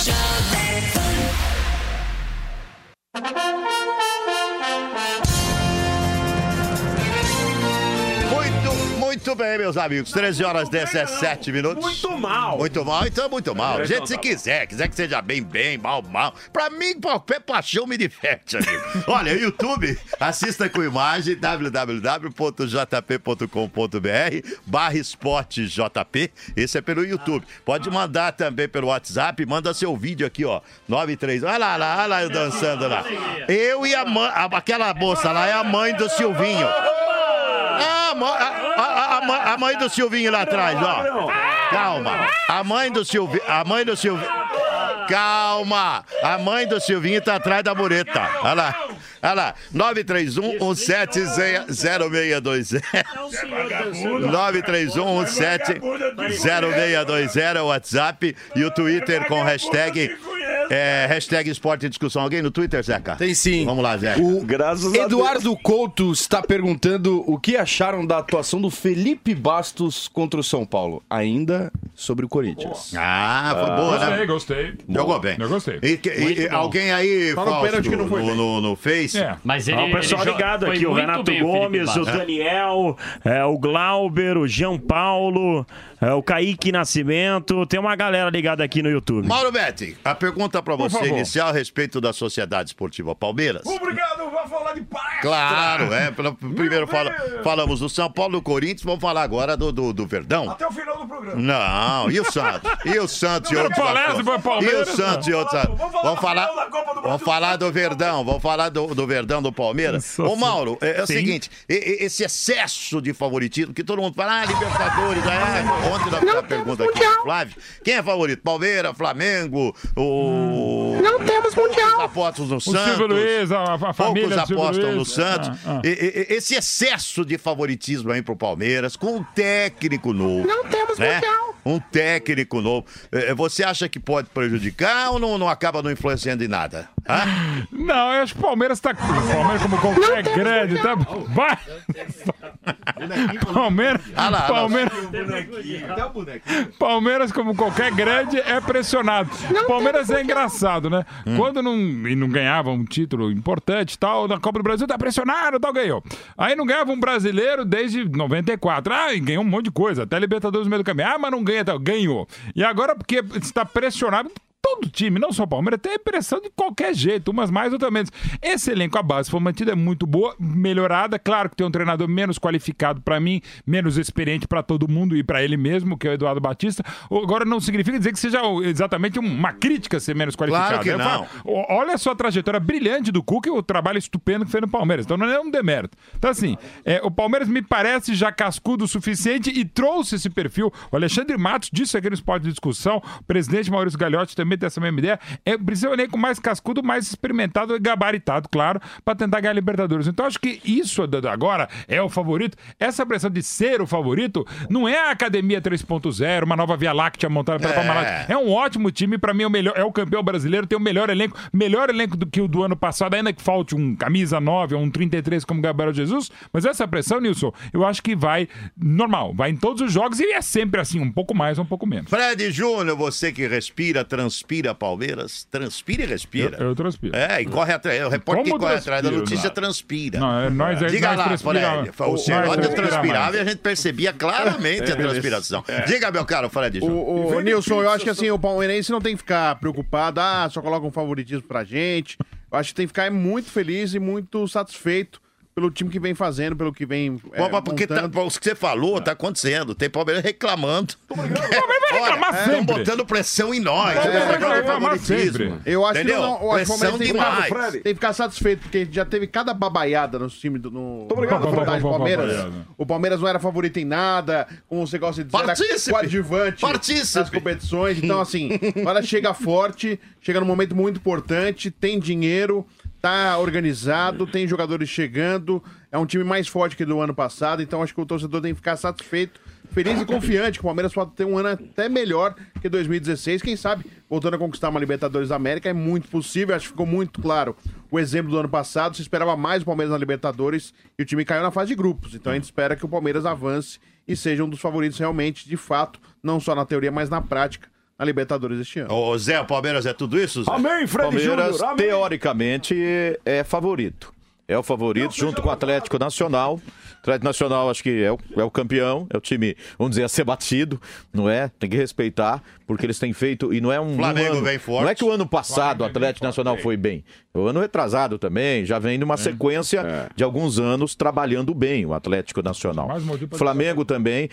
Muito bem, meus amigos. 13 horas 17 minutos. Muito mal. Muito mal, então muito mal. Gente, se quiser que seja bem, mal. Pra mim, qualquer paixão me diverte, amigo. Olha, YouTube, assista com imagem, www.jp.com.br/esportejp. Esse é pelo YouTube. Pode mandar também pelo WhatsApp, manda seu vídeo aqui, ó. 93. Olha lá, eu dançando lá. Eu e aquela moça lá é a mãe do Silvinho. A mãe do Silvinho lá atrás, ó. Calma. A mãe do Silvinho. Calma. A mãe do Silvinho tá atrás da mureta. Olha lá. 931-170620. 931-170620 é o WhatsApp e o Twitter com hashtag Esporte em Discussão. Alguém no Twitter, Zeca? Tem sim. Vamos lá, Zeca. O Eduardo Couto está perguntando o que acharam da atuação do Felipe Bastos contra o São Paulo. Ainda sobre o Corinthians. Foi boa, né? Gostei. Jogou bem. Eu gostei. E alguém aí, Fausto, no Face? Mas o pessoal ligado aqui, o Renato Gomes, o Daniel, o Glauber, o Jean Paulo, o Kaique Nascimento. Tem uma galera ligada aqui no YouTube. Mauro Betti, a pergunta para você inicial a respeito da Sociedade Esportiva Palmeiras. Obrigado, vou falar de palestra. Claro, primeiro falamos do São Paulo, do Corinthians, vamos falar agora do Verdão. Até o final do programa. Não, e o Santos? E o Santos e outros. E o Santos e outros. Vamos falar do Verdão, vamos falar do Verdão do Palmeiras. Ô Mauro, é o seguinte, esse excesso de favoritismo, que todo mundo fala, Libertadores, ontem nós fizemos a pergunta aqui do Flávio, quem é favorito? Palmeiras, Flamengo, Não temos mundial. Poucos apostam no Santos. Silvio Luiz, a família Poucos apostam no Santos. Esse excesso de favoritismo aí pro Palmeiras, com um técnico novo. Não temos mundial. Um técnico novo. Você acha que pode prejudicar ou não acaba não influenciando em nada? Não, eu acho que o Palmeiras tá. O Palmeiras, como qualquer grande, tá. Vai! Palmeiras, como qualquer grande, é pressionado. Palmeiras é engraçado, né? Quando não ganhava um título importante, tal, na Copa do Brasil, tá pressionado, tal, ganhou. Aí não ganhava um brasileiro desde 94. E ganhou um monte de coisa. Até Libertadores no meio do caminho. Mas não ganha, tal. Ganhou. E agora, porque está pressionado, todo time, não só o Palmeiras, tem a impressão de qualquer jeito, umas mais, outras menos. Esse elenco, a base foi mantida, é muito boa, melhorada. Claro que tem um treinador menos qualificado pra mim, menos experiente pra todo mundo e pra ele mesmo, que é o Eduardo Batista. Agora não significa dizer que seja exatamente uma crítica ser menos qualificado. Claro que não. Olha a sua trajetória brilhante do Cuca e o trabalho estupendo que fez no Palmeiras. Então não é um demérito. Então assim, o Palmeiras me parece já cascudo o suficiente e trouxe esse perfil. O Alexandre Matos disse aqui no Esporte de Discussão, o presidente Maurício Gagliotti também tem essa mesma ideia, precisa um elenco mais cascudo, mais experimentado e gabaritado, claro, para tentar ganhar a Libertadores. Então acho que isso agora é o favorito. Essa pressão de ser o favorito não é a Academia 3.0, uma nova Via Láctea montada pela Parmalat. É um ótimo time, para mim é o melhor, é o campeão brasileiro, tem o melhor elenco do que o do ano passado, ainda que falte um camisa 9 ou um 33 como Gabriel Jesus, mas essa pressão, Nilson, eu acho que vai normal, vai em todos os jogos e é sempre assim, um pouco mais, um pouco menos. Fred Júnior, você que respira, transpira Palmeiras, transpira e respira. Eu transpiro. E corre atrás. O repórter que corre atrás da notícia transpira. Não, nós Diga nós lá, Fred. O senhor transpirava e a gente percebia claramente a transpiração. Diga, meu caro Fred. O Nilson, eu acho que assim, o palmeirense não tem que ficar preocupado, só coloca um favoritismo pra gente. Eu acho que tem que ficar muito feliz e muito satisfeito pelo time que vem fazendo, pelo que vem porque o que você falou tá acontecendo. Tem Palmeiras reclamando. Estão botando pressão em nós. Eu acho entendeu? que o pressão demais. Tem que ficar satisfeito, porque já teve cada babaiada no time do Palmeiras. O Palmeiras não era favorito em nada, como você gosta de dizer, era coadjuvante nas competições. Então, assim, agora chega forte, chega num momento muito importante, tem dinheiro, tá organizado, tem jogadores chegando, é um time mais forte que do ano passado, então acho que o torcedor tem que ficar satisfeito, feliz e confiante que o Palmeiras pode ter um ano até melhor que 2016, quem sabe, voltando a conquistar uma Libertadores da América, é muito possível, acho que ficou muito claro o exemplo do ano passado, se esperava mais o Palmeiras na Libertadores e o time caiu na fase de grupos, então a gente espera que o Palmeiras avance e seja um dos favoritos realmente, de fato, não só na teoria, mas na prática, na Libertadores este ano. Ô Zé, o Palmeiras é tudo isso, Zé? Amém, Fred Palmeiras, Júnior, teoricamente, é favorito. É o favorito junto com o Atlético Nacional. O Atlético Nacional acho que é o campeão, é o time, vamos dizer, a ser batido, não é? Tem que respeitar, porque eles têm feito, e não é um Flamengo ano, vem forte. não é que o ano passado o Atlético Nacional foi bem. O ano retrasado também, já vem numa sequência de alguns anos trabalhando bem o Atlético Nacional. Flamengo também.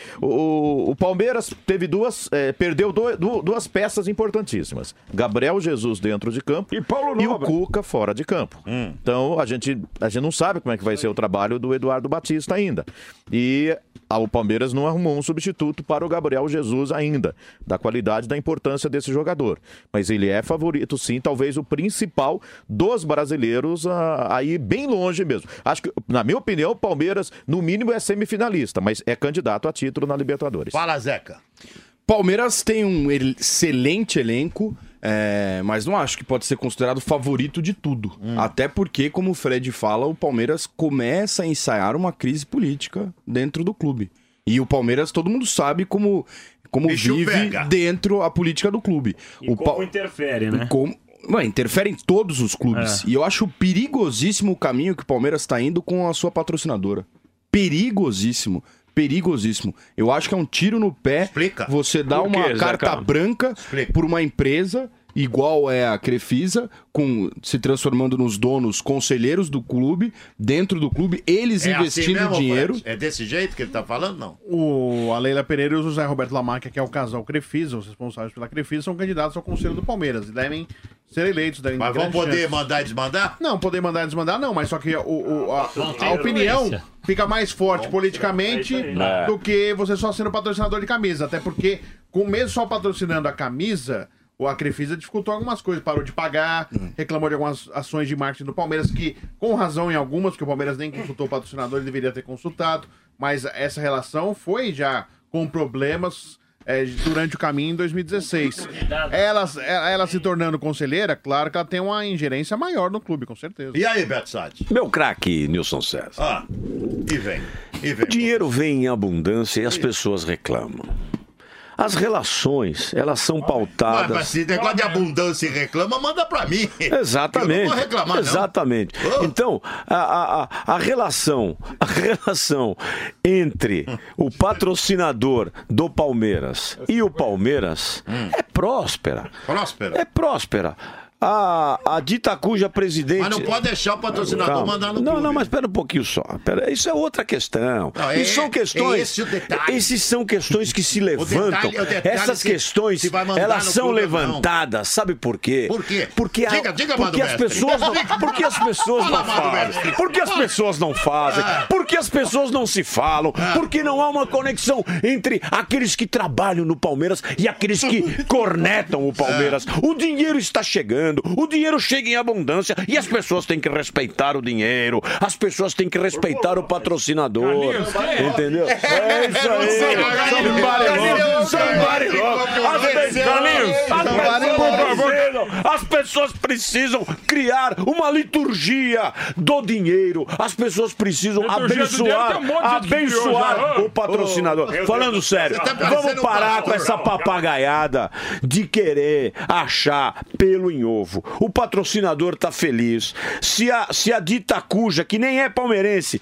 O Palmeiras teve perdeu duas peças importantíssimas. Gabriel Jesus dentro de campo e o Cuca fora de campo. Então a gente não sabe como é que vai ser o trabalho do Eduardo Batista ainda. E o Palmeiras não arrumou um substituto para o Gabriel Jesus ainda, da qualidade, da importância desse jogador. Mas ele é favorito, sim, talvez o principal dos brasileiros aí bem longe mesmo. Acho que, na minha opinião, o Palmeiras, no mínimo, é semifinalista, mas é candidato a título na Libertadores. Fala, Zeca. Palmeiras tem um excelente elenco, mas não acho que pode ser considerado favorito de tudo. Até porque, como o Fred fala, o Palmeiras começa a ensaiar uma crise política dentro do clube. E o Palmeiras, todo mundo sabe como vive dentro a política do clube. E como interfere, né? Interfere em todos os clubes. E eu acho perigosíssimo o caminho que o Palmeiras está indo com a sua patrocinadora. Perigosíssimo. Perigosíssimo. Eu acho que é um tiro no pé. Explica. Você dá uma carta branca por uma empresa igual é a Crefisa, se transformando nos donos conselheiros do clube, dentro do clube, eles investindo assim mesmo, dinheiro. Fred? É desse jeito que ele tá falando, não? A Leila Pereira e o José Roberto Lamarca, que é o casal Crefisa, os responsáveis pela Crefisa, são candidatos ao Conselho do Palmeiras e devem ser eleitos. Mas vão poder mandar e desmandar? Não, poder mandar e desmandar não, mas só que a opinião fica mais forte politicamente do que você só sendo patrocinador de camisa, até porque, com mesmo só patrocinando a camisa, a Crefisa dificultou algumas coisas, parou de pagar, reclamou de algumas ações de marketing do Palmeiras, que com razão em algumas, porque o Palmeiras nem consultou o patrocinador, ele deveria ter consultado, mas essa relação foi já com problemas durante o caminho em 2016. Ela se tornando conselheira, claro que ela tem uma ingerência maior no clube, com certeza. E aí, Beto Sade? Meu craque, Nilson César. E vem. O dinheiro vem em abundância e as pessoas reclamam. As relações, elas são pautadas... Mas se negócio de abundância e reclama, manda pra mim. Exatamente. Eu não vou reclamar, exatamente. Não. Então, a relação entre o patrocinador do Palmeiras e o Palmeiras é próspera. É próspera. A dita cuja presidente... Mas não pode deixar o patrocinador mandar no clube. Não, mas espera um pouquinho só. Isso é outra questão. Não, Isso são questões... Esses são questões que se levantam. Essas questões, elas são levantadas. Sabe por quê? Por quê? Porque as pessoas não fazem. Porque as pessoas não fazem. Porque as pessoas não se falam. Porque não há uma conexão entre aqueles que trabalham no Palmeiras e aqueles que cornetam o Palmeiras. O dinheiro está chegando. O dinheiro chega em abundância e as pessoas têm que respeitar o dinheiro, as pessoas têm que respeitar o patrocinador. Entendeu? É isso aí. As pessoas precisam criar uma liturgia do dinheiro. As pessoas precisam abençoar o patrocinador. Falando sério, vamos parar com essa papagaiada de querer achar pelo em ovo. O patrocinador tá feliz. Se a dita cuja, que nem é palmeirense,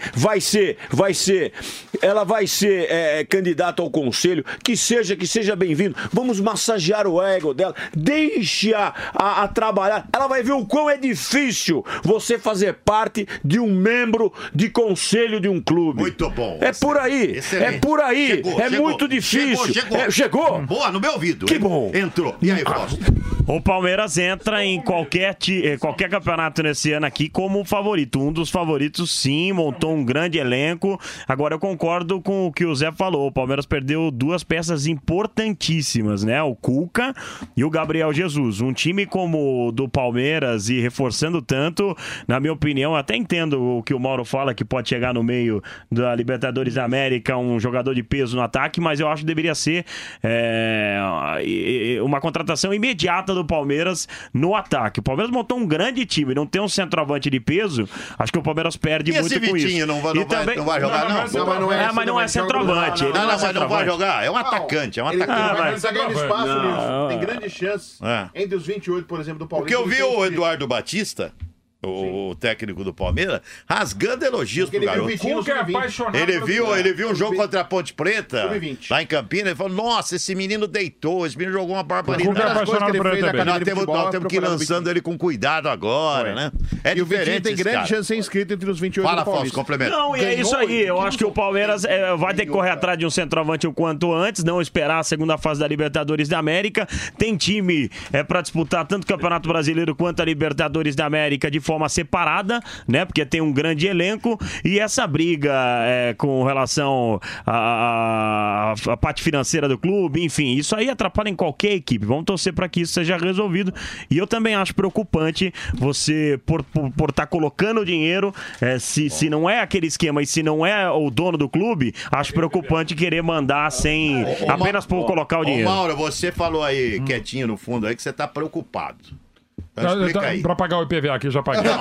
ela vai ser candidata ao conselho, que seja bem-vindo. Vamos massagear o ego dela. Deixe-a a trabalhar. Ela vai ver o quão é difícil você fazer parte de um membro de conselho de um clube. Muito bom. É por aí. Excelente. É por aí. Chegou. Muito difícil. Chegou. Chegou? Boa, no meu ouvido. Que bom. Entrou. E aí, Fausto? O Palmeiras entra em qualquer campeonato nesse ano aqui como favorito. Um dos favoritos, sim, montou um grande elenco. Agora eu concordo com o que o Zé falou. O Palmeiras perdeu 2 peças importantíssimas, né? O Cuca e o Gabriel Jesus. Um time como o do Palmeiras e reforçando tanto, na minha opinião, até entendo o que o Mauro fala, que pode chegar no meio da Libertadores da América um jogador de peso no ataque, mas eu acho que deveria ser uma contratação imediata do Palmeiras no ataque. O Palmeiras montou um grande time, não tem um centroavante de peso, acho que o Palmeiras perde muito com isso. Não vai jogar, não? Mas não é centroavante. Mas não vai jogar, é um atacante, Ele tá ganhando espaço, Nilson. Tem grande chance entre os 28, por exemplo, do Palmeiras. Porque eu vi o Eduardo Batista, o técnico do Palmeiras, rasgando elogios pro garoto. Ele viu um jogo contra a Ponte Preta, lá em Campinas, ele falou, nossa, esse menino deitou, esse menino jogou uma barbaridade. Nós temos que ir lançando ele com cuidado agora, né? É e o Vitinho tem grande chance de ser inscrito entre os 28 do Palmeiras. Fala, complementa. Não, e é isso aí, eu acho que o Palmeiras vai ter que correr atrás de um centroavante o quanto antes, não esperar a segunda fase da Libertadores da América. Tem time pra disputar tanto o Campeonato Brasileiro quanto a Libertadores da América de forma separada, né? Porque tem um grande elenco e essa briga com relação à parte financeira do clube, enfim, isso aí atrapalha em qualquer equipe. Vamos torcer para que isso seja resolvido. E eu também acho preocupante você por estar colocando dinheiro, se não é aquele esquema e se não é o dono do clube, acho preocupante querer mandar sem apenas por colocar o dinheiro. Mauro, você falou aí quietinho no fundo aí que você tá preocupado. Pra pagar o IPVA aqui, eu já paguei. Não.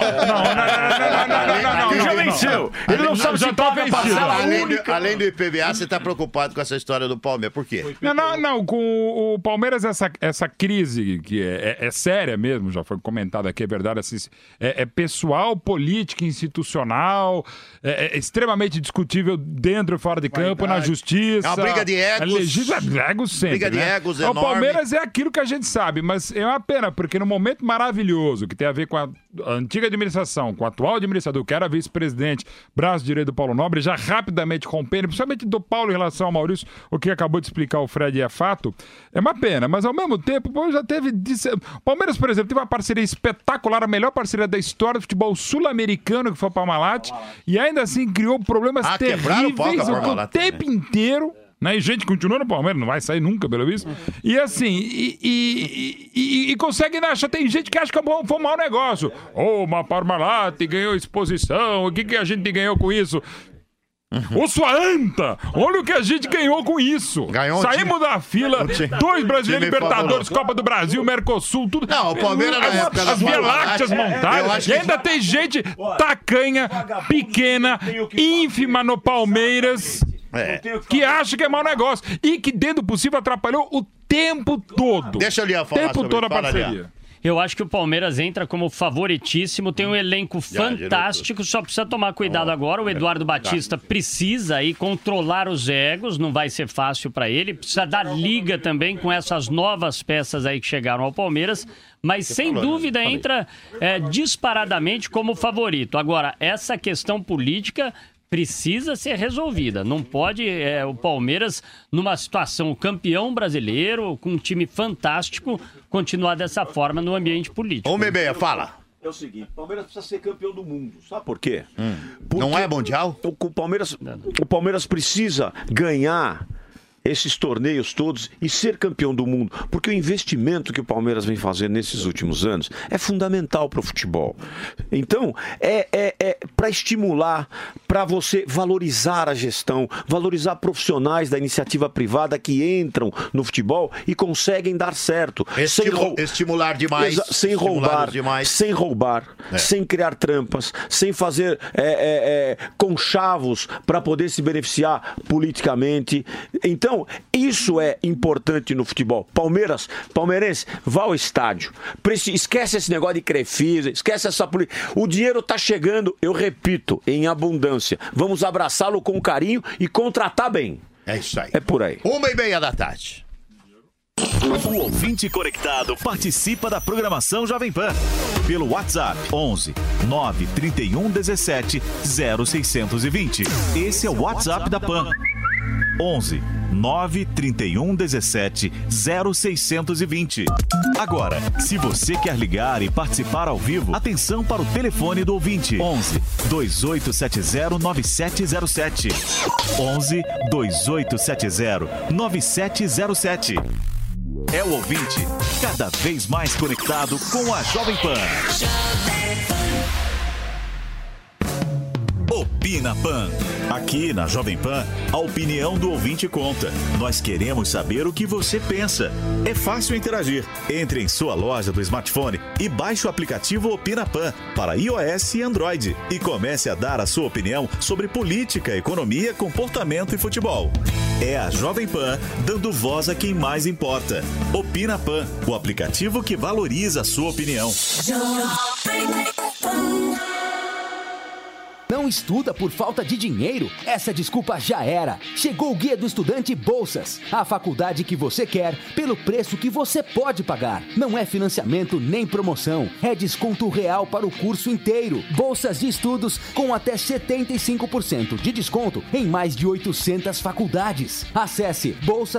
Já venceu. Ele não sabe se paga a parcela única. Além do IPVA, você tá preocupado com essa história do Palmeiras. Por quê? Não. Com o Palmeiras, essa crise que é séria mesmo, já foi comentado aqui, é verdade. É pessoal, política, institucional, é extremamente discutível dentro e fora de campo, na justiça. É uma briga de egos. Egos sempre. Briga de egos enorme. O Palmeiras é aquilo que a gente sabe, mas é uma pena, porque no momento maravilhoso, que tem a ver com a antiga administração, com o atual administrador, que era vice-presidente, braço direito do Paulo Nobre, já rapidamente rompendo, principalmente do Paulo em relação ao Maurício, o que acabou de explicar o Fred é fato, é uma pena, mas ao mesmo tempo, já teve... O Palmeiras, por exemplo, teve uma parceria espetacular, a melhor parceria da história do futebol sul-americano, que foi o Parmalat, e ainda assim criou problemas terríveis o tempo inteiro. Né? E gente continua no Palmeiras, não vai sair nunca, pelo visto. E assim, e consegue achar. Tem gente que acha que foi um mau negócio. Uma Parmalat ganhou exposição, o que a gente ganhou com isso? Ô sua anta! Olha o que a gente ganhou com isso! Saímos da fila, 2 brasileiros Libertadores, Copa do Brasil, Mercosul, tudo. Não, o Palmeiras na época as Via Lácteas montadas. E ainda tem gente tacanha, pequena, ínfima no Palmeiras. Que acha que é mau negócio e que, dentro do possível, atrapalhou o tempo todo. Deixa eu lhe falar tempo todo a parceria. Eu acho que o Palmeiras entra como favoritíssimo, tem um elenco fantástico, só precisa tomar cuidado agora. O Eduardo Batista precisa aí controlar os egos, não vai ser fácil para ele. Precisa dar liga também com essas novas peças aí que chegaram ao Palmeiras, mas sem dúvida entra disparadamente como favorito. Agora, essa questão política precisa ser resolvida. Não pode o Palmeiras, numa situação campeão brasileiro, com um time fantástico, continuar dessa forma no ambiente político. Ô, Mebeia, fala. É o seguinte, o Palmeiras precisa ser campeão do mundo. Sabe por quê? Não é mundial? O Palmeiras precisa ganhar esses torneios todos e ser campeão do mundo, porque o investimento que o Palmeiras vem fazendo nesses últimos anos é fundamental para o futebol. Então, para estimular, para você valorizar a gestão, valorizar profissionais da iniciativa privada que entram no futebol e conseguem dar certo. Estimular demais. Sem roubar, sem criar trampas, sem fazer conchavos para poder se beneficiar politicamente. Então, isso é importante no futebol. Palmeirense, vá ao estádio. Esquece esse negócio de crefisa, esquece essa política. O dinheiro tá chegando, eu repito, em abundância. Vamos abraçá-lo com carinho e contratar bem. É isso aí. É por aí. 1h30 da tarde. O ouvinte conectado participa da programação Jovem Pan pelo WhatsApp 11 931 17 0620. Esse é o WhatsApp da Pan. 11 931 17 0620. Agora, se você quer ligar e participar ao vivo, atenção para o telefone do ouvinte. 11 2870 9707. 11 2870 9707. É o ouvinte cada vez mais conectado com a Jovem Pan. Opina Pan. Aqui na Jovem Pan, a opinião do ouvinte conta. Nós queremos saber o que você pensa. É fácil interagir. Entre em sua loja do smartphone e baixe o aplicativo Opina Pan para iOS e Android e comece a dar a sua opinião sobre política, economia, comportamento e futebol. É a Jovem Pan dando voz a quem mais importa. Opina Pan, o aplicativo que valoriza a sua opinião. Não estuda por falta de dinheiro? Essa desculpa já era. Chegou o Guia do Estudante Bolsas. A faculdade que você quer, pelo preço que você pode pagar. Não é financiamento nem promoção. É desconto real para o curso inteiro. Bolsas de estudos com até 75% de desconto em mais de 800 faculdades. Acesse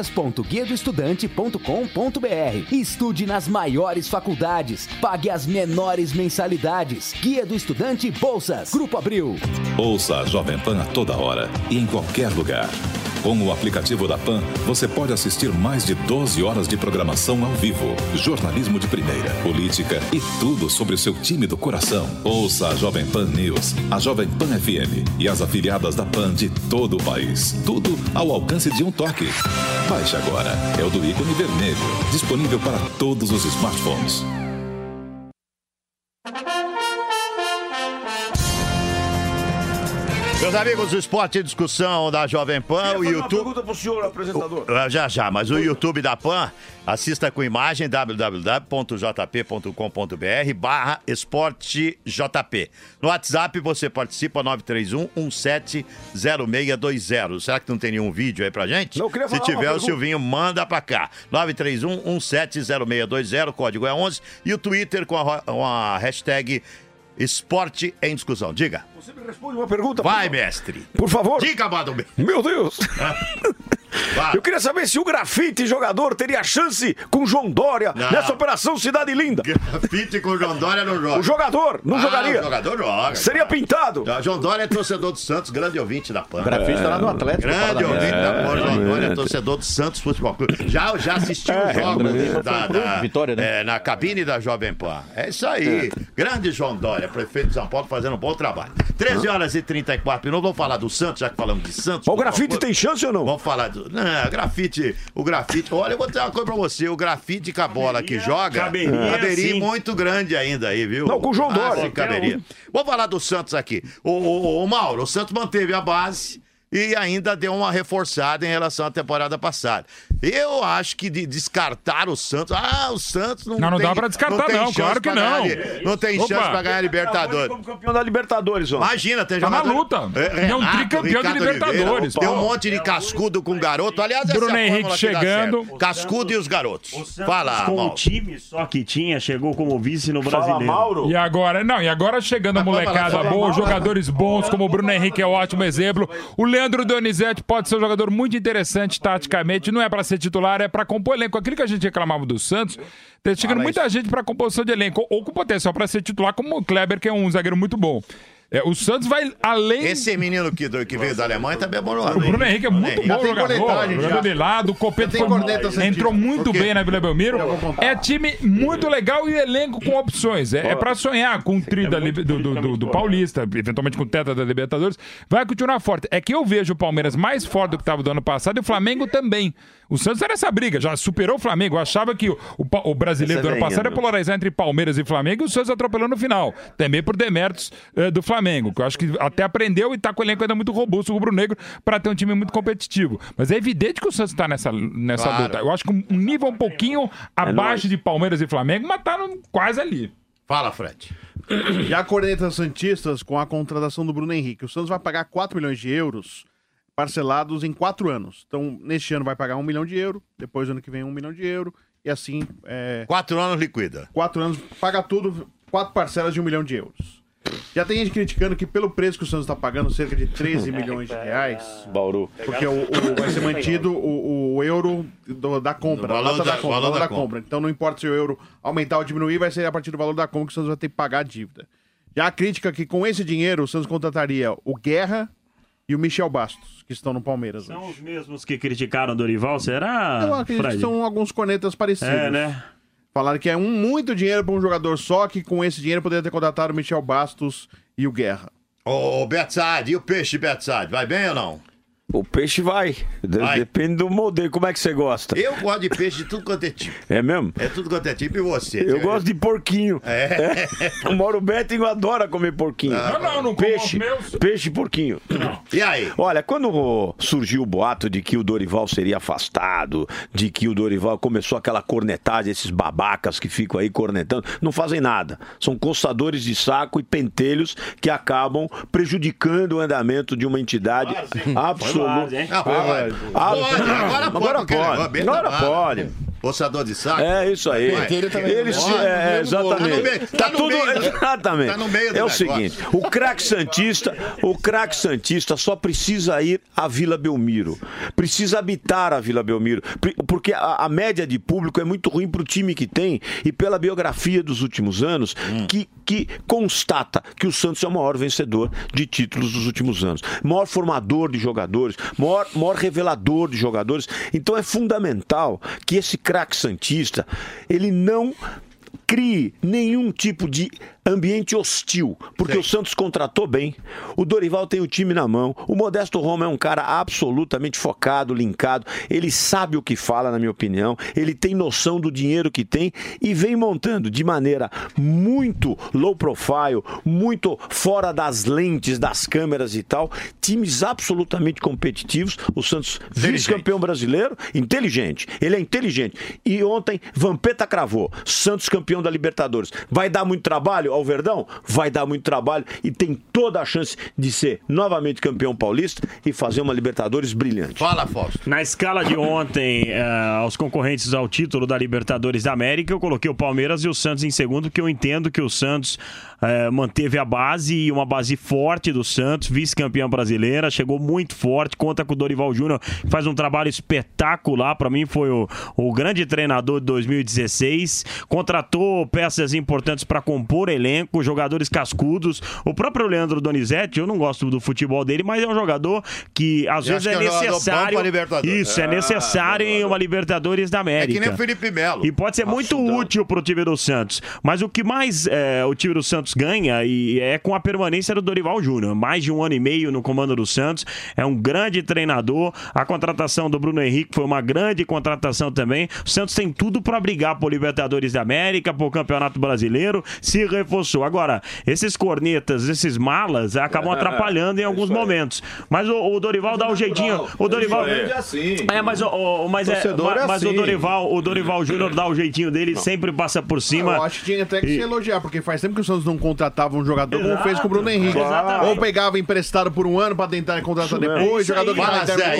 bolsas.guiadoestudante.com.br e estude nas maiores faculdades. Pague as menores mensalidades. Guia do Estudante Bolsas. Grupo Abril. Ouça a Jovem Pan a toda hora e em qualquer lugar. Com o aplicativo da Pan, você pode assistir mais de 12 horas de programação ao vivo, jornalismo de primeira, política e tudo sobre o seu time do coração. Ouça a Jovem Pan News, a Jovem Pan FM e as afiliadas da Pan de todo o país. Tudo ao alcance de um toque. Baixe agora. É o do ícone vermelho, disponível para todos os smartphones. Meus amigos do Esporte e Discussão da Jovem Pan, o YouTube... pergunta pro senhor, apresentador. Já, mas o YouTube da Pan, assista com imagem, www.jp.com.br/esportejp. No WhatsApp você participa, 931-170620. Será que não tem nenhum vídeo aí pra gente? Não, queria falar. Se tiver, o Silvinho manda pra cá. 931-170620, código é 11. E o Twitter com a hashtag Esporte em Discussão. Diga. Você me responde uma pergunta? Vai, mestre. Por favor. Diga, Amado. Meu Deus. Eu queria saber se o Grafite jogador teria chance com João Dória nessa operação Cidade Linda. Grafite com João Dória não joga. O jogador não jogaria. O jogador joga. Seria pintado. João Dória é torcedor do Santos, grande ouvinte da Pan. O Grafite tá lá no Atlético. Grande ouvinte da Pan. João Dória é torcedor do Santos Futebol Clube. Já assistiu os jogos Vitória, né? Na cabine da Jovem Pan. É isso aí. Grande João Dória, prefeito de São Paulo, fazendo um bom trabalho. 13 horas e 34 minutos. Vamos falar do Santos, já que falamos de Santos. O Grafite tem chance ou não? Vamos falar do... Não, o grafite. Olha, eu vou dizer uma coisa pra você. O grafite com a bola que joga caberia muito grande ainda aí, viu? Não, com o João Dória. Caberia. Vamos falar do Santos aqui. O Mauro, o Santos manteve a base e ainda deu uma reforçada em relação à temporada passada. Eu acho que de descartar o Santos... o Santos não tem... Não dá pra descartar, não. Claro que não. Não tem chance pra ganhar a Libertadores. Como campeão da Libertadores, ó. Imagina, tem jogador... Tá na luta. É um tricampeão de Libertadores. Tem um monte de cascudo com garoto. Aliás, Bruno Henrique chegando. Cascudo e os garotos. Fala, com Mauro. o time só que tinha, chegou como vice no Brasileiro. Fala, Mauro. E agora chegando a molecada boa, jogadores bons, como o Bruno Henrique é um ótimo exemplo. O Leandro Donizete pode ser um jogador muito interessante taticamente. Não é pra ser titular, é pra compor elenco. Aquilo que a gente reclamava do Santos, tá chegando muita gente pra composição de elenco, ou com potencial pra ser titular, como o Kleber, que é um zagueiro muito bom. O Santos vai além... Esse menino que veio da Alemanha também é bom no O Bruno Henrique é muito bom jogador. Jogador de lado, o Copete entrou muito bem na Vila Belmiro. É time muito legal e elenco com opções. É pra sonhar com o tri do Paulista, eventualmente com o tetra da Libertadores. Vai continuar forte. É que eu vejo o Palmeiras mais forte do que estava do ano passado e o Flamengo também. O Santos era essa briga, já superou o Flamengo. Eu achava que o brasileiro do ano passado ia polarizar entre Palmeiras e Flamengo e o Santos atropelou no final. Também por deméritos do Flamengo, que eu acho que até aprendeu e tá com o elenco ainda muito robusto, o rubro-negro, para ter um time muito competitivo. Mas é evidente que o Santos tá nessa luta. Eu acho que um nível um pouquinho abaixo de Palmeiras e Flamengo, mas tá quase ali. Fala, Fred. Já corneta Santistas com a contratação do Bruno Henrique. O Santos vai pagar 4 milhões de euros parcelados em 4 anos. Então, neste ano vai pagar 1 milhão de euros, depois ano que vem 1 milhão de euros, e assim... 4 anos liquida. 4 anos, paga tudo, 4 parcelas de 1 milhão de euros. Já tem gente criticando que pelo preço que o Santos está pagando, cerca de 13 milhões de reais, Bauru. porque vai ser mantido o euro da compra, a nota da compra. Então não importa se o euro aumentar ou diminuir, vai ser a partir do valor da compra que o Santos vai ter que pagar a dívida. Já a crítica é que com esse dinheiro o Santos contrataria o Guerra e o Michel Bastos, que estão no Palmeiras. São os mesmos que criticaram o Dorival, será? Eu acredito que são alguns cornetas parecidos. É, né? Falaram que é muito dinheiro para um jogador só, que com esse dinheiro poderia ter contratado o Michel Bastos e o Guerra. Ô, Betsade, e o peixe, Betsade? Vai bem ou não? O peixe vai. Depende do modelo. Como é que você gosta? Eu gosto de peixe de tudo quanto é tipo. É mesmo? É tudo quanto é tipo e você? Eu gosto de porquinho. O Mauro Betting adora comer porquinho. Não peixe. Peixe e porquinho. E aí? Olha, quando surgiu o boato de que o Dorival seria afastado, de que o Dorival começou aquela cornetagem, esses babacas que ficam aí cornetando, não fazem nada. São coçadores de saco e pentelhos que acabam prejudicando o andamento de uma entidade absoluta. Agora pode. Coçador de saco? É isso aí. Exatamente. Tá no meio. Exatamente. Tá no meio do é o negócio. seguinte, o craque Santista só precisa ir à Vila Belmiro. Precisa habitar a Vila Belmiro. Porque a média de público é muito ruim pro time que tem e pela biografia dos últimos anos que constata que o Santos é o maior vencedor de títulos dos últimos anos. Maior formador de jogadores, maior revelador de jogadores. Então é fundamental que esse craque santista, ele não crie nenhum tipo de ambiente hostil, porque o Santos contratou bem, o Dorival tem o time na mão, o Modesto Roma é um cara absolutamente focado, linkado, ele sabe o que fala, na minha opinião, ele tem noção do dinheiro que tem e vem montando de maneira muito low profile, muito fora das lentes, das câmeras e tal, times absolutamente competitivos, o Santos vice-campeão brasileiro, inteligente, ele é inteligente, e ontem Vampeta cravou, Santos campeão da Libertadores, vai dar muito trabalho ao Verdão? Vai dar muito trabalho e tem toda a chance de ser novamente campeão paulista e fazer uma Libertadores brilhante. Fala, Fausto. Na escala de ontem, aos concorrentes ao título da Libertadores da América, eu coloquei o Palmeiras e o Santos em segundo, porque eu entendo que o Santos manteve a base e uma base forte do Santos, vice-campeão brasileira, chegou muito forte, conta com o Dorival Júnior, que faz um trabalho espetacular, para mim foi o grande treinador de 2016, contratou peças importantes para compor elenco, jogadores cascudos, o próprio Leandro Donizete, eu não gosto do futebol dele, mas é um jogador que às vezes é necessário, isso, é necessário em uma Libertadores da América. É que nem o Felipe Melo. E pode ser muito útil pro time do Santos, mas o que mais o time do Santos ganha e é com a permanência do Dorival Júnior, mais de 1 ano e meio no comando do Santos, é um grande treinador, a contratação do Bruno Henrique foi uma grande contratação também, o Santos tem tudo para brigar por Libertadores da América, por Campeonato Brasileiro, se reforçou. Agora, esses cornetas, esses malas, acabam atrapalhando em alguns momentos. Mas o Dorival dá um jeitinho. O Dorival. Mas o Dorival Júnior dá o jeitinho dele, sempre passa por cima. Eu acho que tinha até que se elogiar, porque faz tempo que o Santos não contratava um jogador como fez com o Bruno Henrique. Ou pegava emprestado por um ano pra tentar contratar depois, jogador que vai ter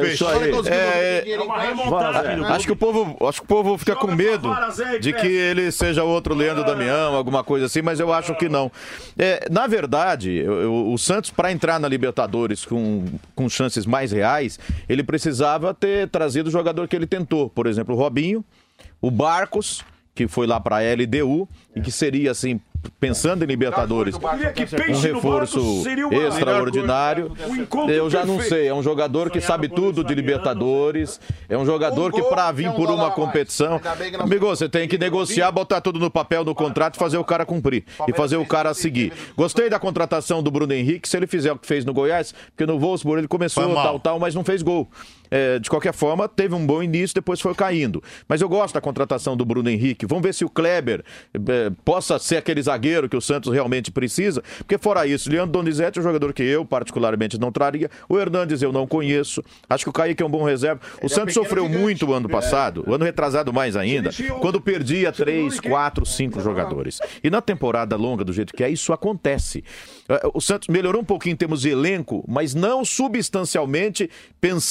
Acho que o povo fica com medo de que ele seja outro Leandro Damião, alguma coisa assim, mas eu acho que não. Na verdade, o Santos, para entrar na Libertadores com chances mais reais, ele precisava ter trazido o jogador que ele tentou. Por exemplo, o Robinho, o Barcos, que foi lá para a LDU, e que seria, assim, pensando em Libertadores, um reforço extraordinário. Eu já não sei, é um jogador que sabe tudo de Libertadores, é um jogador que para vir por uma competição, amigo, você tem que negociar, botar tudo no papel, no contrato e fazer o cara cumprir, e fazer o cara seguir. Gostei da contratação do Bruno Henrique, se ele fizer o que fez no Goiás, porque no Wolfsburg ele começou tal, mas não fez gol. De qualquer forma, teve um bom início, depois foi caindo. Mas eu gosto da contratação do Bruno Henrique. Vamos ver se o Kleber possa ser aquele zagueiro que o Santos realmente precisa. Porque fora isso, Leandro Donizete é um jogador que eu particularmente não traria. O Hernandes eu não conheço. Acho que o Kaique é um bom reserva. O Santos sofreu muito o ano passado, o ano retrasado mais ainda, quando perdia 3, 4, 5 jogadores. E na temporada longa, do jeito que é, isso acontece. O Santos melhorou um pouquinho em termos de elenco, mas não substancialmente pensando em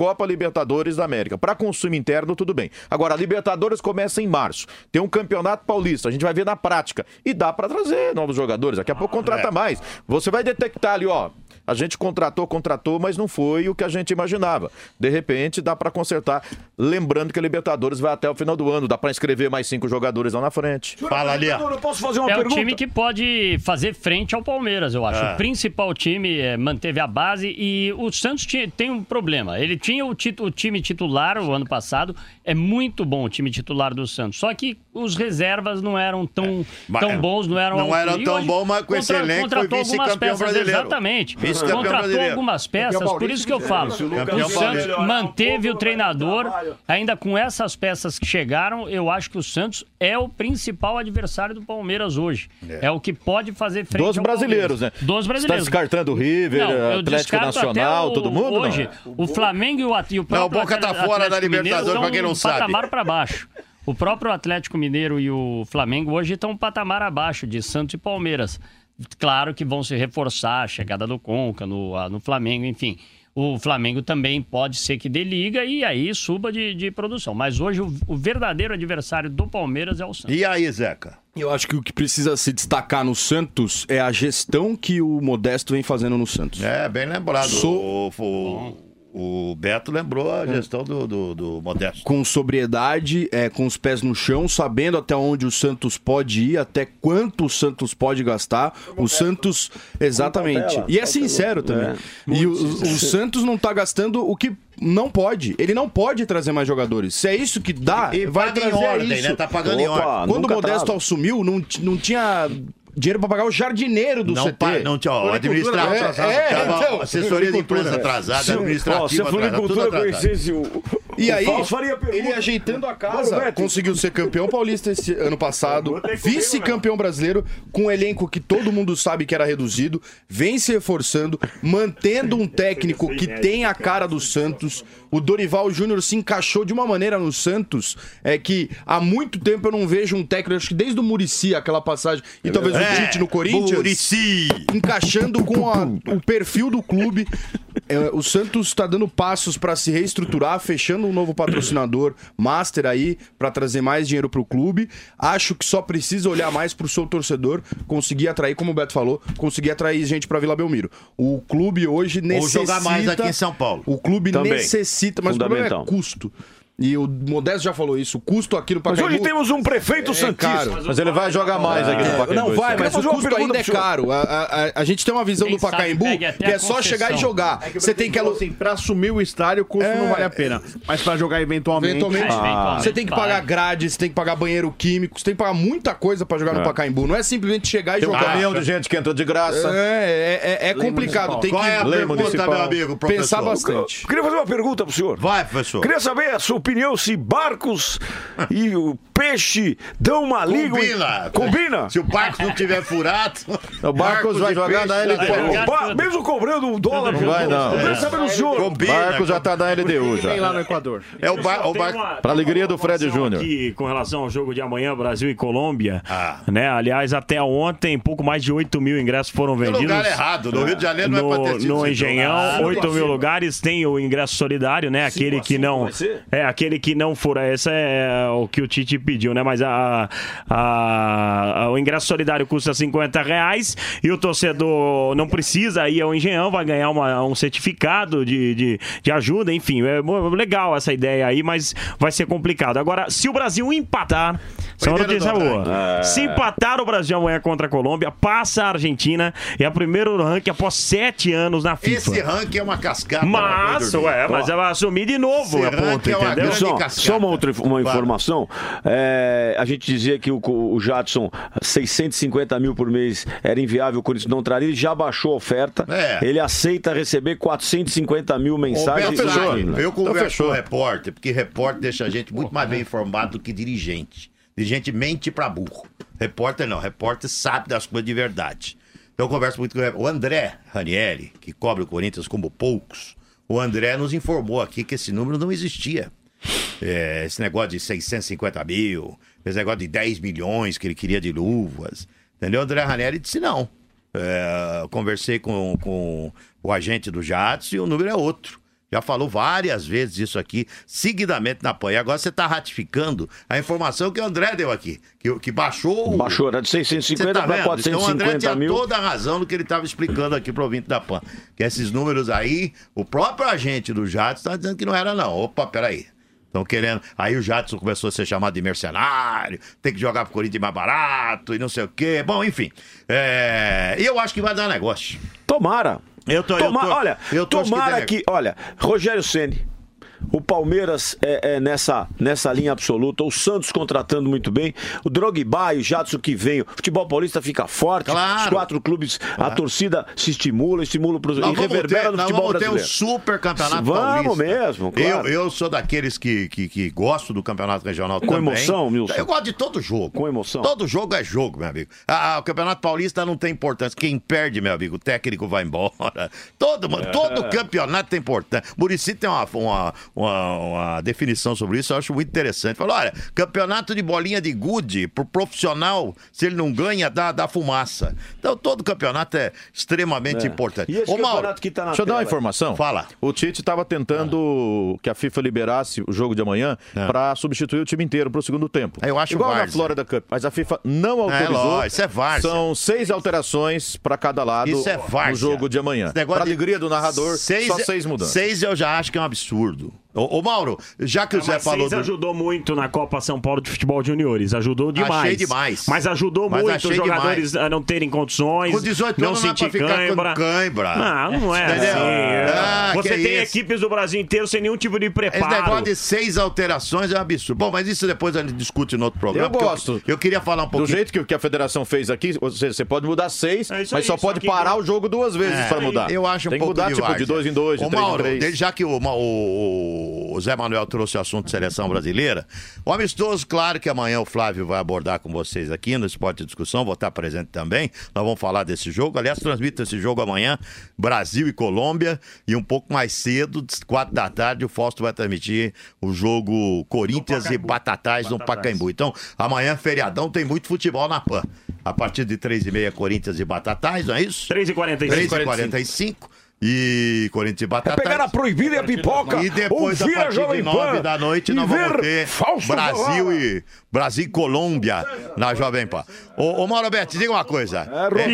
Recopa, Libertadores da América. Para consumo interno, tudo bem. Agora, a Libertadores começa em março. Tem um campeonato paulista, a gente vai ver na prática. E dá para trazer novos jogadores. Daqui a pouco contrata mais. Você vai detectar ali, ó. A gente contratou, mas não foi o que a gente imaginava. De repente, dá para consertar. Lembrando que a Libertadores vai até o final do ano. Dá para inscrever mais 5 jogadores lá na frente. Fala ali, ó. Eu posso fazer uma pergunta? É o time que pode fazer frente ao Palmeiras, eu acho. O principal time manteve a base e o Santos tem um problema. Ele tinha o time titular o ano passado. É muito bom o time titular do Santos. Só que os reservas não eram tão bons, não eram tão bons, mas com esse elenco foi vice-campeão brasileiro. Exatamente. Contratou algumas peças, por isso que eu falo. O Santos manteve o treinador, ainda com essas peças que chegaram, eu acho que o Santos é o principal adversário do Palmeiras hoje. É o que pode fazer frente dos brasileiros, né? Dos brasileiros. Você tá descartando o River, Atlético Nacional, todo mundo? Hoje, o Flamengo e o próprio o Boca tá fora da Libertadores, pra quem não sabe. Patamar para baixo. O próprio Atlético Mineiro e o Flamengo hoje estão um patamar abaixo de Santos e Palmeiras. Claro que vão se reforçar a chegada do Conca no Flamengo, enfim. O Flamengo também pode ser que dê liga e aí suba de produção. Mas hoje o verdadeiro adversário do Palmeiras é o Santos. E aí, Zeca? Eu acho que o que precisa se destacar no Santos é a gestão que o Modesto vem fazendo no Santos. É, bem lembrado. O Beto lembrou a gestão do Modesto. Com sobriedade, com os pés no chão, sabendo até onde o Santos pode ir, até quanto o Santos pode gastar. O Santos, exatamente. E é sincero também. E o Santos não tá gastando o que não pode. Ele não pode trazer mais jogadores. Se é isso que dá, vai trazer em ordem, né? Tá pagando em ordem. Quando o Modesto assumiu, não tinha dinheiro pra pagar o jardineiro do CT. Não tinha, o administrativo atrasado. Assessoria de imprensa atrasada, administrativa atrasada. E aí, ele ajeitando a casa, conseguiu ser campeão paulista esse ano passado, vice-campeão brasileiro, com um elenco que todo mundo sabe que era reduzido, vem se reforçando, mantendo um técnico que tem a cara do Santos. O Dorival Júnior se encaixou de uma maneira no Santos, que há muito tempo eu não vejo um técnico, acho que desde o Muricy, aquela passagem, e talvez o Tite no Corinthians, encaixando com o perfil do clube. O Santos está dando passos para se reestruturar, fechando um novo patrocinador, Master aí, para trazer mais dinheiro para o clube. Acho que só precisa olhar mais para o seu torcedor, conseguir atrair, como o Beto falou, conseguir atrair gente para Vila Belmiro. O clube hoje necessita... Ou jogar mais aqui em São Paulo. O clube necessita, mas o problema é custo. E o Modesto já falou isso, o custo aqui no Pacaembu... Mas hoje temos um prefeito santista. Mas ele vai jogar mais aqui no Pacaembu. Não vai, mas o custo ainda é caro. A gente tem uma visão do Pacaembu que é só chegar e jogar. Você tem que... Assim, pra assumir o estádio, o custo não vale a pena. Mas pra jogar eventualmente... Você tem que pagar grade, você tem que pagar banheiro químico, você tem que pagar muita coisa pra jogar no Pacaembu. Não é simplesmente chegar e jogar. Tem um caminhão de gente que entra de graça. É complicado. Tem que... Qual é a pergunta, meu amigo, professor? Pensar bastante. Eu queria fazer uma pergunta pro senhor. Vai, professor. Queria saber a sua opinião se Barcos e o Peixe dão uma liga. Combina? Se o Barcos não tiver furado. O Barcos vai jogar na LDU. Mesmo cobrando $1. Não vai, não. Eu quero saber do senhor. O Barcos já tá na LDU já. Tem lá no Equador. É o Barcos. Pra alegria do Fred Júnior. Com relação ao jogo de amanhã, Brasil e Colômbia. Né? Aliás, até ontem, pouco mais de 8 mil ingressos foram vendidos. No lugar errado. No Rio de Janeiro não é pra ter sido. No Engenhão, 8 mil lugares. Tem o ingresso solidário, né? Aquele que não. Aquele que não for. Esse é o que o Tite pediu, né? Mas o ingresso solidário custa R$50 e o torcedor não precisa ir ao Engenhão, vai ganhar um certificado de ajuda, enfim. É legal essa ideia aí, mas vai ser complicado. Agora, se o Brasil empatar, essa é uma notícia boa. Se empatar o Brasil amanhã contra a Colômbia, passa a Argentina e é o primeiro ranking após 7 anos na FIFA. Esse ranking é uma cascata. Mas ela vai assumir de novo a ponta, entendeu? Só uma informação. A gente dizia que o Jadson, 650 mil por mês era inviável, o Corinthians não traria, ele já baixou a oferta. Ele aceita receber 450 mil mensagem. Eu converso com o repórter, porque repórter deixa a gente muito mais bem informado do que dirigente. Dirigente mente pra burro. Repórter não, repórter sabe das coisas de verdade. Então eu converso muito com o André Ranieri, que cobre o Corinthians como poucos. O André nos informou aqui que esse número não existia. Esse negócio de 650 mil, esse negócio de 10 milhões que ele queria de luvas. Entendeu? O André Ranieri disse não. Conversei com o agente do Jadson e o número é outro. Já falou várias vezes isso aqui, seguidamente na PAN. E agora você está ratificando a informação que o André deu aqui, que baixou... Baixou, era de 650 para 450 então, o André tinha mil. toda a razão no que ele estava explicando aqui para o ouvinte da PAN. Que esses números aí, o próprio agente do Jadson está dizendo que não era não. Opa, peraí. Estão querendo... Aí o Jadson começou a ser chamado de mercenário, tem que jogar pro Corinthians mais barato e não sei o quê. Bom, enfim. E eu acho que vai dar negócio. Tomara. Olha, tomara que... Olha, Rogério Ceni, o Palmeiras nessa linha absoluta, o Santos contratando muito bem, o Drogba e o Jadson que vem, o futebol paulista fica forte, os 4 clubes, a torcida se estimula pros, e reverbera no futebol brasileiro. Vamos ter um super campeonato paulista. Vamos mesmo, claro. Eu sou daqueles que gosto do campeonato regional com também. Emoção, Milson? Eu gosto de todo jogo. Com emoção. Todo jogo é jogo, meu amigo. O campeonato paulista não tem importância. Quem perde, meu amigo, o técnico vai embora. Todo campeonato tem importância. Muricy tem uma definição sobre isso, eu acho muito interessante. Falou, olha, campeonato de bolinha de gude, pro profissional, se ele não ganha, dá fumaça. Então todo campeonato é extremamente importante. E esse campeonato que tá na Deixa eu dar uma informação. Fala. O Tite estava tentando que a FIFA liberasse o jogo de amanhã para substituir o time inteiro pro segundo tempo. Eu acho igual várzea. na Florida Cup, mas a FIFA não autorizou. Isso é várzea. São 6 alterações para cada lado no jogo de amanhã. Para alegria do narrador, só 6 mudanças. 6 eu já acho que é um absurdo. Ô Mauro, já que o Zé falou... ajudou muito na Copa São Paulo de Futebol de Juniores, ajudou demais. Achei demais. Mas ajudou muito os jogadores a não terem condições, com 18 não anos sentir cãibra. Não é assim. Você tem equipes do Brasil inteiro sem nenhum tipo de preparo. Esse negócio de 6 alterações é um absurdo. Bom, mas isso depois a gente discute no outro programa. Eu gosto. Eu queria falar um pouquinho... Do jeito que a federação fez aqui, ou seja, você pode mudar 6, mas só pode parar o jogo 2 vezes para mudar. Eu acho tem que mudar tipo de 2 em 2, de 3 em 3. Já que o Zé Manuel trouxe o assunto de seleção brasileira, o amistoso, claro que amanhã o Flávio vai abordar com vocês aqui no Esporte de Discussão, vou estar presente também, nós vamos falar desse jogo, aliás, transmito esse jogo amanhã, Brasil e Colômbia, e um pouco mais cedo, 4 da tarde, o Fausto vai transmitir o jogo Corinthians e Batatais no Pacaembu. Então, amanhã, feriadão, tem muito futebol na PAN. A partir de 3h30, Corinthians e Batatais, não é isso? 3h45. 3h45. E Corinthians e Batatais. Pegar a proibida e a pipoca. E depois, a partir de 9 da noite, nós vamos ter Brasil e Colômbia na Jovem Pan. Ô Mauro Betti, diga uma coisa.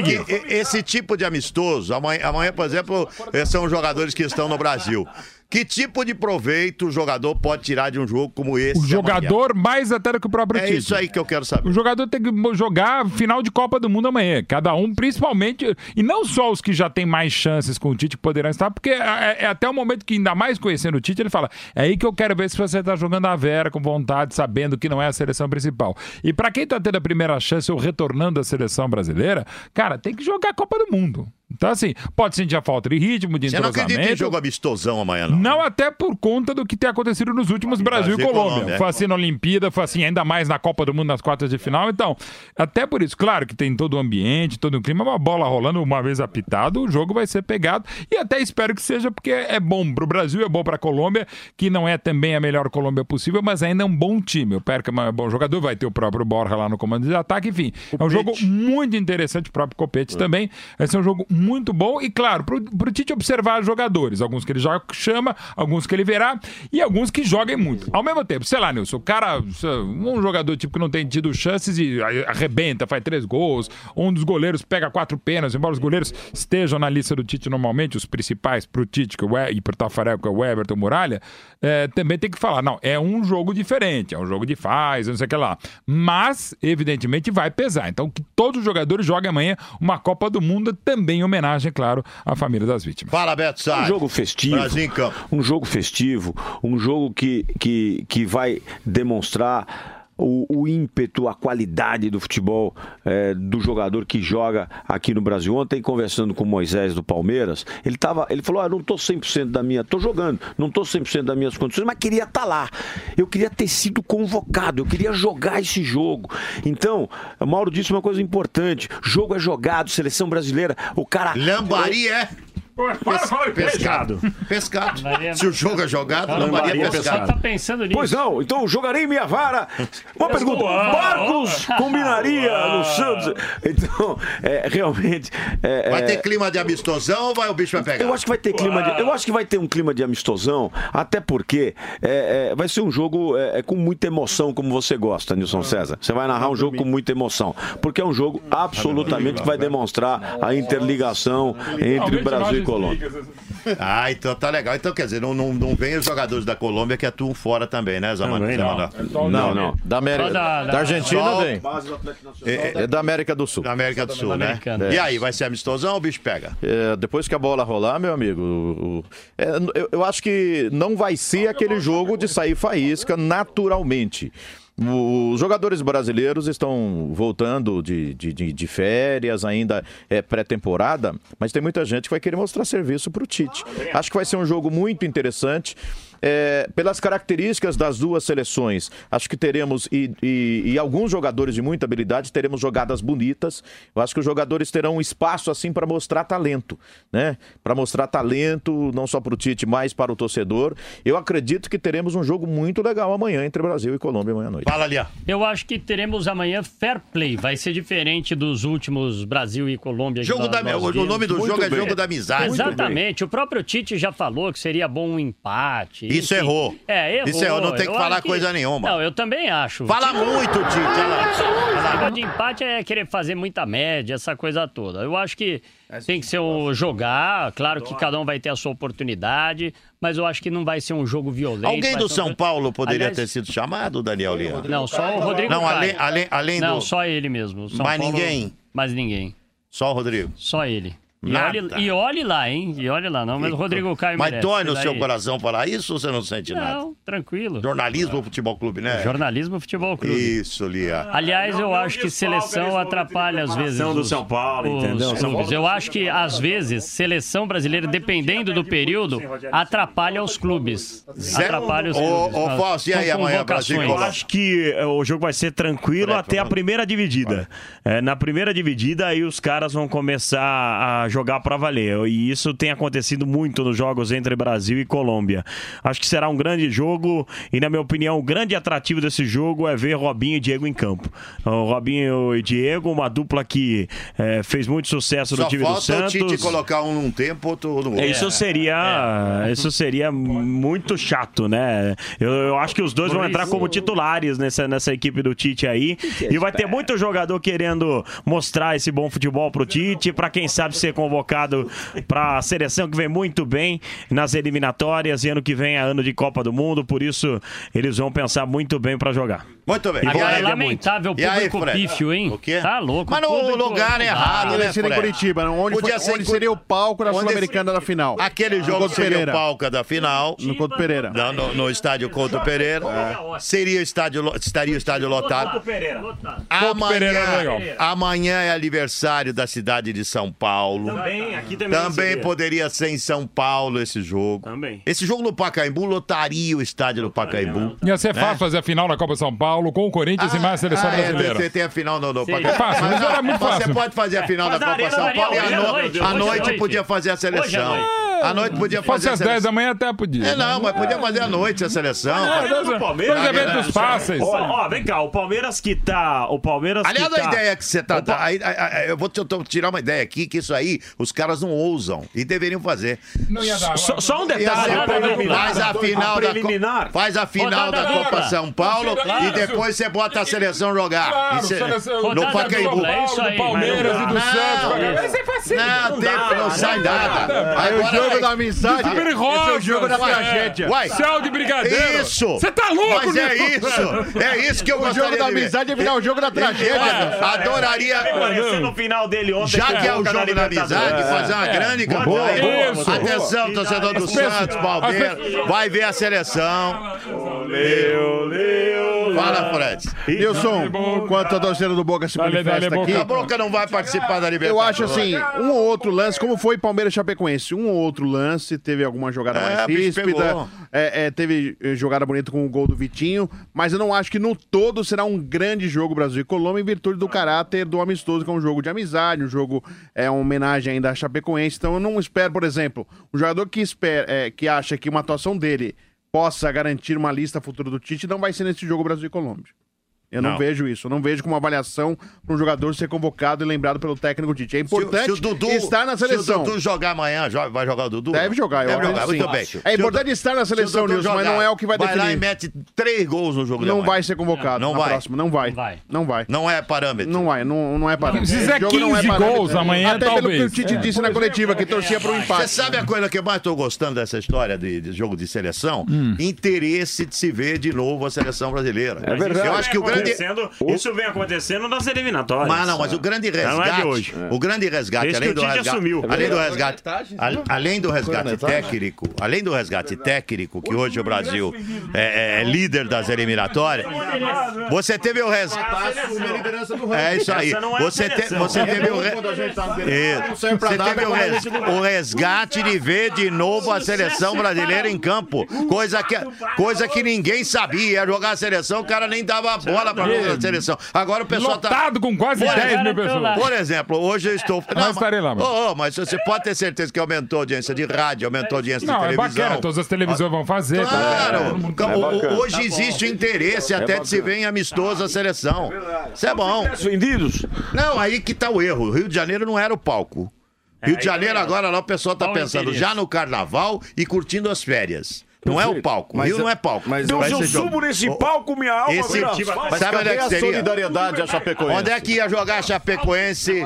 Esse tipo de amistoso, amanhã, por exemplo, são jogadores que estão no Brasil. Que tipo de proveito o jogador pode tirar de um jogo como esse? O jogador mais até do que o próprio Tite. É isso aí que eu quero saber. O jogador tem que jogar final de Copa do Mundo amanhã. Cada um, principalmente, e não só os que já têm mais chances com o Tite poderão estar, porque é até o momento que, ainda mais conhecendo o Tite, ele fala, é aí que eu quero ver se você tá jogando a Vera com vontade, sabendo que não é a seleção principal. E pra quem tá tendo a primeira chance ou retornando à seleção brasileira, cara, tem que jogar a Copa do Mundo. Então, assim, pode sentir a falta de ritmo, de entrosamento. Você não acredita em jogo amistosão amanhã, não? Não, até por conta do que tem acontecido nos últimos Brasil e Colômbia. Foi assim na Olimpíada, foi assim ainda mais na Copa do Mundo, nas quartas de final. Então, até por isso, claro que tem todo o ambiente, todo o clima, uma bola rolando, uma vez apitado, o jogo vai ser pegado. E até espero que seja, porque é bom pro Brasil, é bom pra Colômbia, que não é também a melhor Colômbia possível, mas ainda é um bom time. O Perca é um bom jogador, vai ter o próprio Borja lá no comando de ataque, enfim. É um jogo muito interessante, o próprio Copete também. Vai ser um jogo muito bom e, claro, pro Tite observar jogadores, alguns que ele já chama, alguns que ele verá e alguns que joguem muito. Ao mesmo tempo, sei lá, Nilson, o cara, um jogador tipo que não tem tido chances e arrebenta, faz 3 gols, um dos goleiros pega 4 pênaltis, embora os goleiros estejam na lista do Tite normalmente, os principais pro Tite e pro Tafarel, que é o Everton, Muralha, também tem que falar, não, é um jogo diferente, é um jogo de faz, não sei o que lá. Mas, evidentemente, vai pesar. Então, que todos os jogadores joguem amanhã uma Copa do Mundo, também em homenagem, claro, à família das vítimas. Fala, Beto Sá. Um jogo festivo. Brasil em campo. Um jogo festivo, um jogo que vai demonstrar o ímpeto, a qualidade do futebol do jogador que joga aqui no Brasil. Ontem, conversando com o Moisés do Palmeiras, ele falou, não estou 100% da minha... Estou jogando, não estou 100% das minhas condições, mas queria estar lá. Eu queria ter sido convocado, eu queria jogar esse jogo. Então, o Mauro disse uma coisa importante, jogo é jogado, seleção brasileira, o cara... Lambari Pescado. Se o jogo é jogado, não varia pescado. Tá pensando nisso. Pois não, então jogarei minha vara. Uma pergunta: Barcos combinaria no Santos? Então, realmente. Vai ter clima de amistosão ou o bicho vai pegar? Eu acho que vai ter eu acho que vai ter um clima de amistosão, até porque vai ser um jogo com muita emoção, como você gosta, Nilson César. Você vai narrar um jogo com muita emoção, porque é um jogo absolutamente que vai demonstrar a interligação entre Brasil e Colômbia. Então tá legal. Então, quer dizer, não vem os jogadores da Colômbia que atuam fora também, né, Zamani? Não. Da Argentina não vem. É da América do Sul. Da América do Sul, né? E aí, vai ser amistosão ou o bicho pega? Depois que a bola rolar, meu amigo, eu acho que não vai ser aquele jogo de sair faísca naturalmente. Os jogadores brasileiros estão voltando de férias, ainda é pré-temporada, mas tem muita gente que vai querer mostrar serviço para o Tite. Acho que vai ser um jogo muito interessante. Pelas características das duas seleções, acho que teremos, e alguns jogadores de muita habilidade, teremos jogadas bonitas. Eu acho que os jogadores terão um espaço assim para mostrar talento, né? Para mostrar talento, não só para o Tite, mas para o torcedor. Eu acredito que teremos um jogo muito legal amanhã entre Brasil e Colômbia amanhã à noite. Fala ali, ó. Eu acho que teremos amanhã fair play. Vai ser diferente dos últimos Brasil e Colômbia. O nome do jogo é jogo da amizade. Exatamente. O próprio Tite já falou que seria bom um empate. Isso errou. Errou. Isso errou, não tem que falar coisa nenhuma. Não, eu também acho. Fala muito, Tite. Esse negócio de empate é querer fazer muita média, essa coisa toda. Eu acho que tem que ser jogar, claro que cada um vai ter a sua oportunidade, mas eu acho que não vai ser um jogo violento. Alguém do São Paulo poderia ter sido chamado, Daniel Lima? Não, só o Rodrigo Não, além do... Não, só ele mesmo. Ninguém? Mais ninguém. Só o Rodrigo? Só ele. E olhe lá, hein? E olhe lá, não, mas o Rodrigo Caio merece. Mas dói no seu coração falar isso ou você não sente nada? Não, tranquilo. Jornalismo Futebol Clube, né? Jornalismo Futebol Clube. Isso, Lia. Aliás, eu acho que seleção atrapalha às vezes do São Paulo, entendeu? Clubes. Eu acho que às vezes seleção brasileira, dependendo do período, atrapalha os clubes. Atrapalha os clubes. Ô, Fausto, e aí amanhã, Brasil? Eu acho que o jogo vai ser tranquilo até a primeira dividida. Na primeira dividida, aí os caras vão começar a jogar pra valer. E isso tem acontecido muito nos jogos entre Brasil e Colômbia. Acho que será um grande jogo e, na minha opinião, o grande atrativo desse jogo é ver Robinho e Diego em campo. O Robinho e Diego, uma dupla que fez muito sucesso no time do Santos. Só falta o Tite colocar um num tempo, outro no outro. Isso seria muito chato, né? Eu acho que os dois vão entrar como titulares nessa equipe do Tite aí. E vai ter muito jogador querendo mostrar esse bom futebol pro Tite, pra quem sabe ser convocado para a seleção que vem muito bem nas eliminatórias e ano que vem é ano de Copa do Mundo, por isso eles vão pensar muito bem para jogar. Muito bem. Agora é lamentável o público pífio, hein? O quê? Tá louco. Mas no lugar errado, né, Fred? Em Curitiba, onde seria o palco da Sul-Americana da final. Aquele jogo seria o palco da final. No Couto Pereira. No estádio Couto Pereira. Estaria o estádio lotado. Amanhã é aniversário da cidade de São Paulo. Também poderia ser em São Paulo esse jogo. Esse jogo no Pacaembu lotaria o estádio do Pacaembu. Ia ser fácil fazer a final da Copa São Paulo com o Corinthians e mais a seleção brasileira. Você tem a final no Pacaembu. É fácil, mas era muito fácil. Você pode fazer a final da Copa São Paulo e à noite podia fazer a seleção. À noite podia fazer a seleção. Fosse às 10 da manhã até podia. Mas podia fazer à noite a seleção. Dois eventos fáceis. Vem cá, o Palmeiras que tá... Aliás, a ideia que você tá... Eu vou tirar uma ideia aqui, que isso aí os caras não ousam e deveriam fazer. Não ia dar. Só um detalhe. Faz a final da Copa São Paulo e depois você bota a seleção jogar. No Pacaembu. Do Palmeiras e do Santos. Não sai nada. Aí o jogo da amizade. Esse é o jogo da tragédia. Céu de brigadeiro. Isso. Você tá louco, Mas é isso que eu gostaria de ver. O jogo da amizade é virar o jogo da tragédia. Adoraria. No final dele ontem. Já que é o jogo da amizade, fazer uma grande campanha. Atenção, torcedor do Santos, Palmeiras. Vai ver a seleção. Leu. Fala, Fred. Nilson, enquanto a torcida do Boca se manifesta aqui... A Boca não vai participar da Libertadores. Eu acho assim, um ou outro lance, como foi Palmeiras e Chapecoense, um ou outro lance, teve alguma jogada mais ríspida, teve jogada bonita com o gol do Vitinho, mas eu não acho que no todo será um grande jogo Brasil e Colômbia em virtude do caráter do amistoso, que é um jogo de amizade, um jogo, uma homenagem ainda à Chapecoense, então eu não espero, por exemplo, um jogador que acha que uma atuação dele possa garantir uma lista futura do Tite, não vai ser nesse jogo Brasil e Colômbia. Eu não vejo isso. Eu não vejo como avaliação para um jogador ser convocado e lembrado pelo técnico Tite. É importante estar na seleção. Se o Dudu jogar amanhã, vai jogar o Dudu? Deve jogar, eu acho muito bem. É importante estar na seleção, Nilson, mas não é o que vai definir. Vai lá e mete 3 gols no jogo de amanhã. Não vai ser convocado na próxima. Não vai. Não vai. Não é parâmetro. Não vai. Não é parâmetro. Se fizer 15 gols amanhã, até talvez. Até pelo que o Tite disse na coletiva, que torcia para o empate. Você sabe a coisa que eu mais estou gostando dessa história de jogo de seleção? Interesse de se ver de novo a seleção brasileira. É verdade. Eu acho que o grande... Isso vem acontecendo nas eliminatórias. Mas o grande resgate, não é de hoje. o grande resgate, além do resgate técnico, que hoje o Brasil é líder das eliminatórias, você teve o resgate. É isso aí. Você teve o resgate de ver de novo a seleção brasileira em campo, coisa que ninguém sabia. Jogar a seleção, o cara nem dava bola pra jogar a seleção. Agora o pessoal lotado com quase 10 mil pessoas. Por exemplo, hoje eu estou... Não, estarei lá, mas você pode ter certeza que aumentou a audiência de rádio, aumentou a audiência de televisão. Não, é bacana, todas as televisões vão fazer. Claro. Hoje existe interesse até de se ver em amistoso a seleção. Isso é bom. Vendidos? Não, aí que tá o erro. O Rio de Janeiro não era o palco. Rio de Janeiro agora lá o pessoal tá pensando já no carnaval e curtindo as férias. Não é o palco. O Rio não é palco. Mas se eu subo nesse palco, minha alma sabe onde é que seria? Solidariedade a Chapecoense. Onde é que ia jogar Chapecoense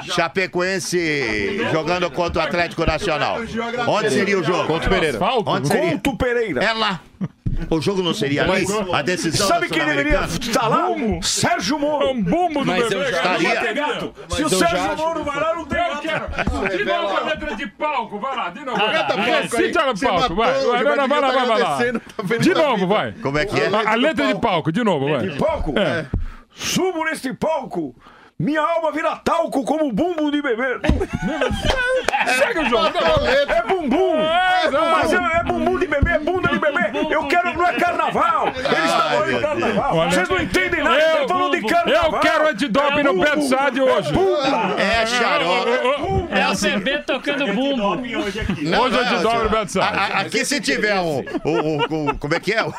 jogando contra o Atlético Nacional? Onde seria o jogo? Contra o Pereira. Onde seria? Contra o Pereira. É lá. O jogo não seria ali? A decisão sabe quem deveria estar lá? Sérgio Moro. Um bumbo do bebê. Se o Sérgio Moro vai lá, não tem de novo a letra de palco, vai lá, de novo. Recita no palco, vai lá. De novo, vai. Como é que é? A letra de palco, de novo, vai. De palco? É. Subo neste palco. Minha alma vira talco como bumbum de bebê. Segue o jogo. É bumbum. Mas é bumbum de bebê, é bunda de bebê. Eu quero, não é carnaval. Eles estavam aí no carnaval. Vocês não entendem nada, estão falando de carnaval. Eu quero antidoping no pé do SAD hoje. É xarope. É o bebê tocando bumbo. Hoje é antidoping no pé do SAD. Aqui se tiver como é que é?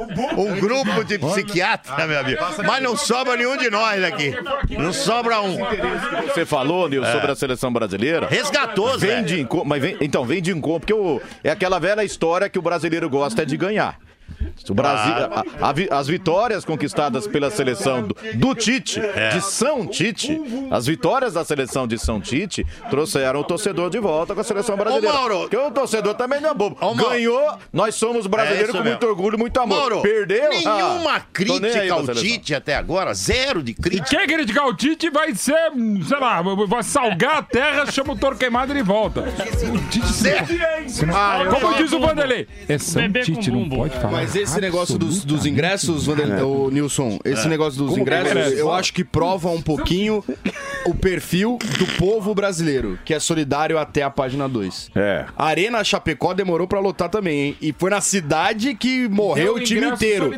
Um grupo de psiquiatra, meu amigo. Mas não sobra nenhum de nós aqui. Não sobra um. Você falou, Nilson, sobre a seleção brasileira. Resgatou, Zé. Vem de encontro, porque é aquela velha história que o brasileiro gosta de ganhar. O Brasil, as vitórias conquistadas pela seleção do Tite, de São Tite, as vitórias da seleção de São Tite trouxeram o torcedor de volta com a seleção brasileira. Porque o torcedor também não é bobo. Ganhou, nós somos brasileiros com muito orgulho, muito amor. Mauro, perdeu. Nenhuma crítica ao Tite até agora, zero de crítica. E quem criticar o Tite vai ser, sei lá, vai salgar a terra, chama o Torquemada de volta. O Tite, como diz o Vanderlei, é São Tite, não pode falar. Mas esse negócio dos ingressos, Nilson, esse negócio dos ingressos, eu acho que prova um pouquinho o perfil do povo brasileiro, que é solidário até a página 2. A Arena Chapecó demorou pra lotar também, hein? E foi na cidade que morreu o time inteiro.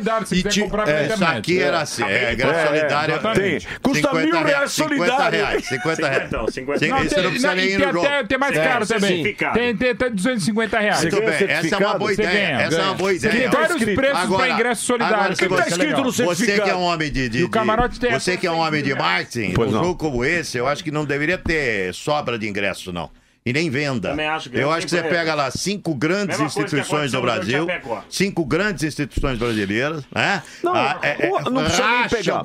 Isso aqui era assim, ingresso solidário. Custa R$1.000 solidário. 50 reais. Então, 50 reais. Você não precisa nem ir no jogo. Tem mais caro também. Tem R$250. Muito bem, essa é uma boa ideia. Essa é uma boa ideia. Vários preços para ingresso solidário. Agora, tá escrito no certificado. Você que é um homem você que é um homem de marketing, um jogo como esse, eu acho que não deveria ter sobra de ingresso, não. E nem venda. Eu acho que você pega lá 5 grandes instituições do Brasil, 5 grandes instituições brasileiras, né? Não precisa nem pegar.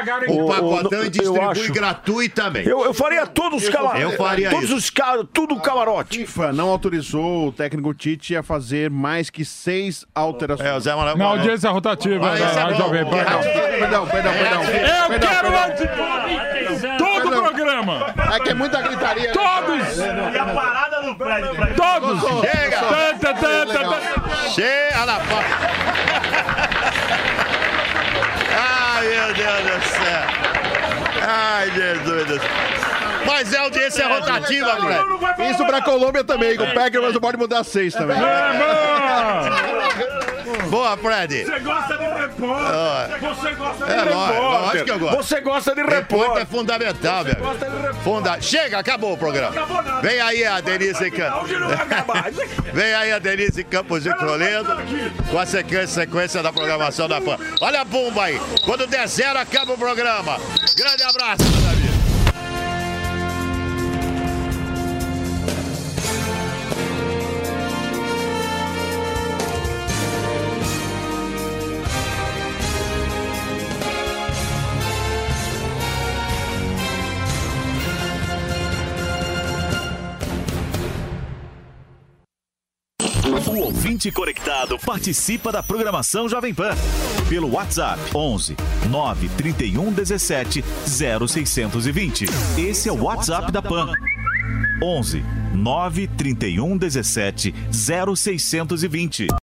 O pacotão e distribui gratuitamente. Eu faria todos os camarotes. Eu faria todos isso. os caras, tudo camarote. A FIFA não autorizou o técnico Tite a fazer mais que 6 alterações. O Zé Manuel na audiência rotativa. Perdão. Eu quero antidoping todo o programa. É que é muita gritaria. Todos. E a parada do Fred. Todos. Chega na Ai, meu Deus do céu. Ai, Jesus do céu. Mas é audiência rotativa, Fred. Isso pra Colômbia também. Com o Packers não pode mudar 6 também. Boa, Fred. Você gosta de repórter. Você gosta de Lógico que eu gosto. Você gosta de repórter. É fundamental, velho. Chega, acabou o programa. Vem aí a Denise Campos. Vem aí a Denise Campos de Toledo com a sequência da programação da PAN. Olha a bomba aí. Quando der 0, acaba o programa. Grande abraço, meus amigos. O ouvinte conectado participa da programação Jovem Pan pelo WhatsApp 11 931 17 0620. Esse é o WhatsApp da Pan. 11 931 17 0620.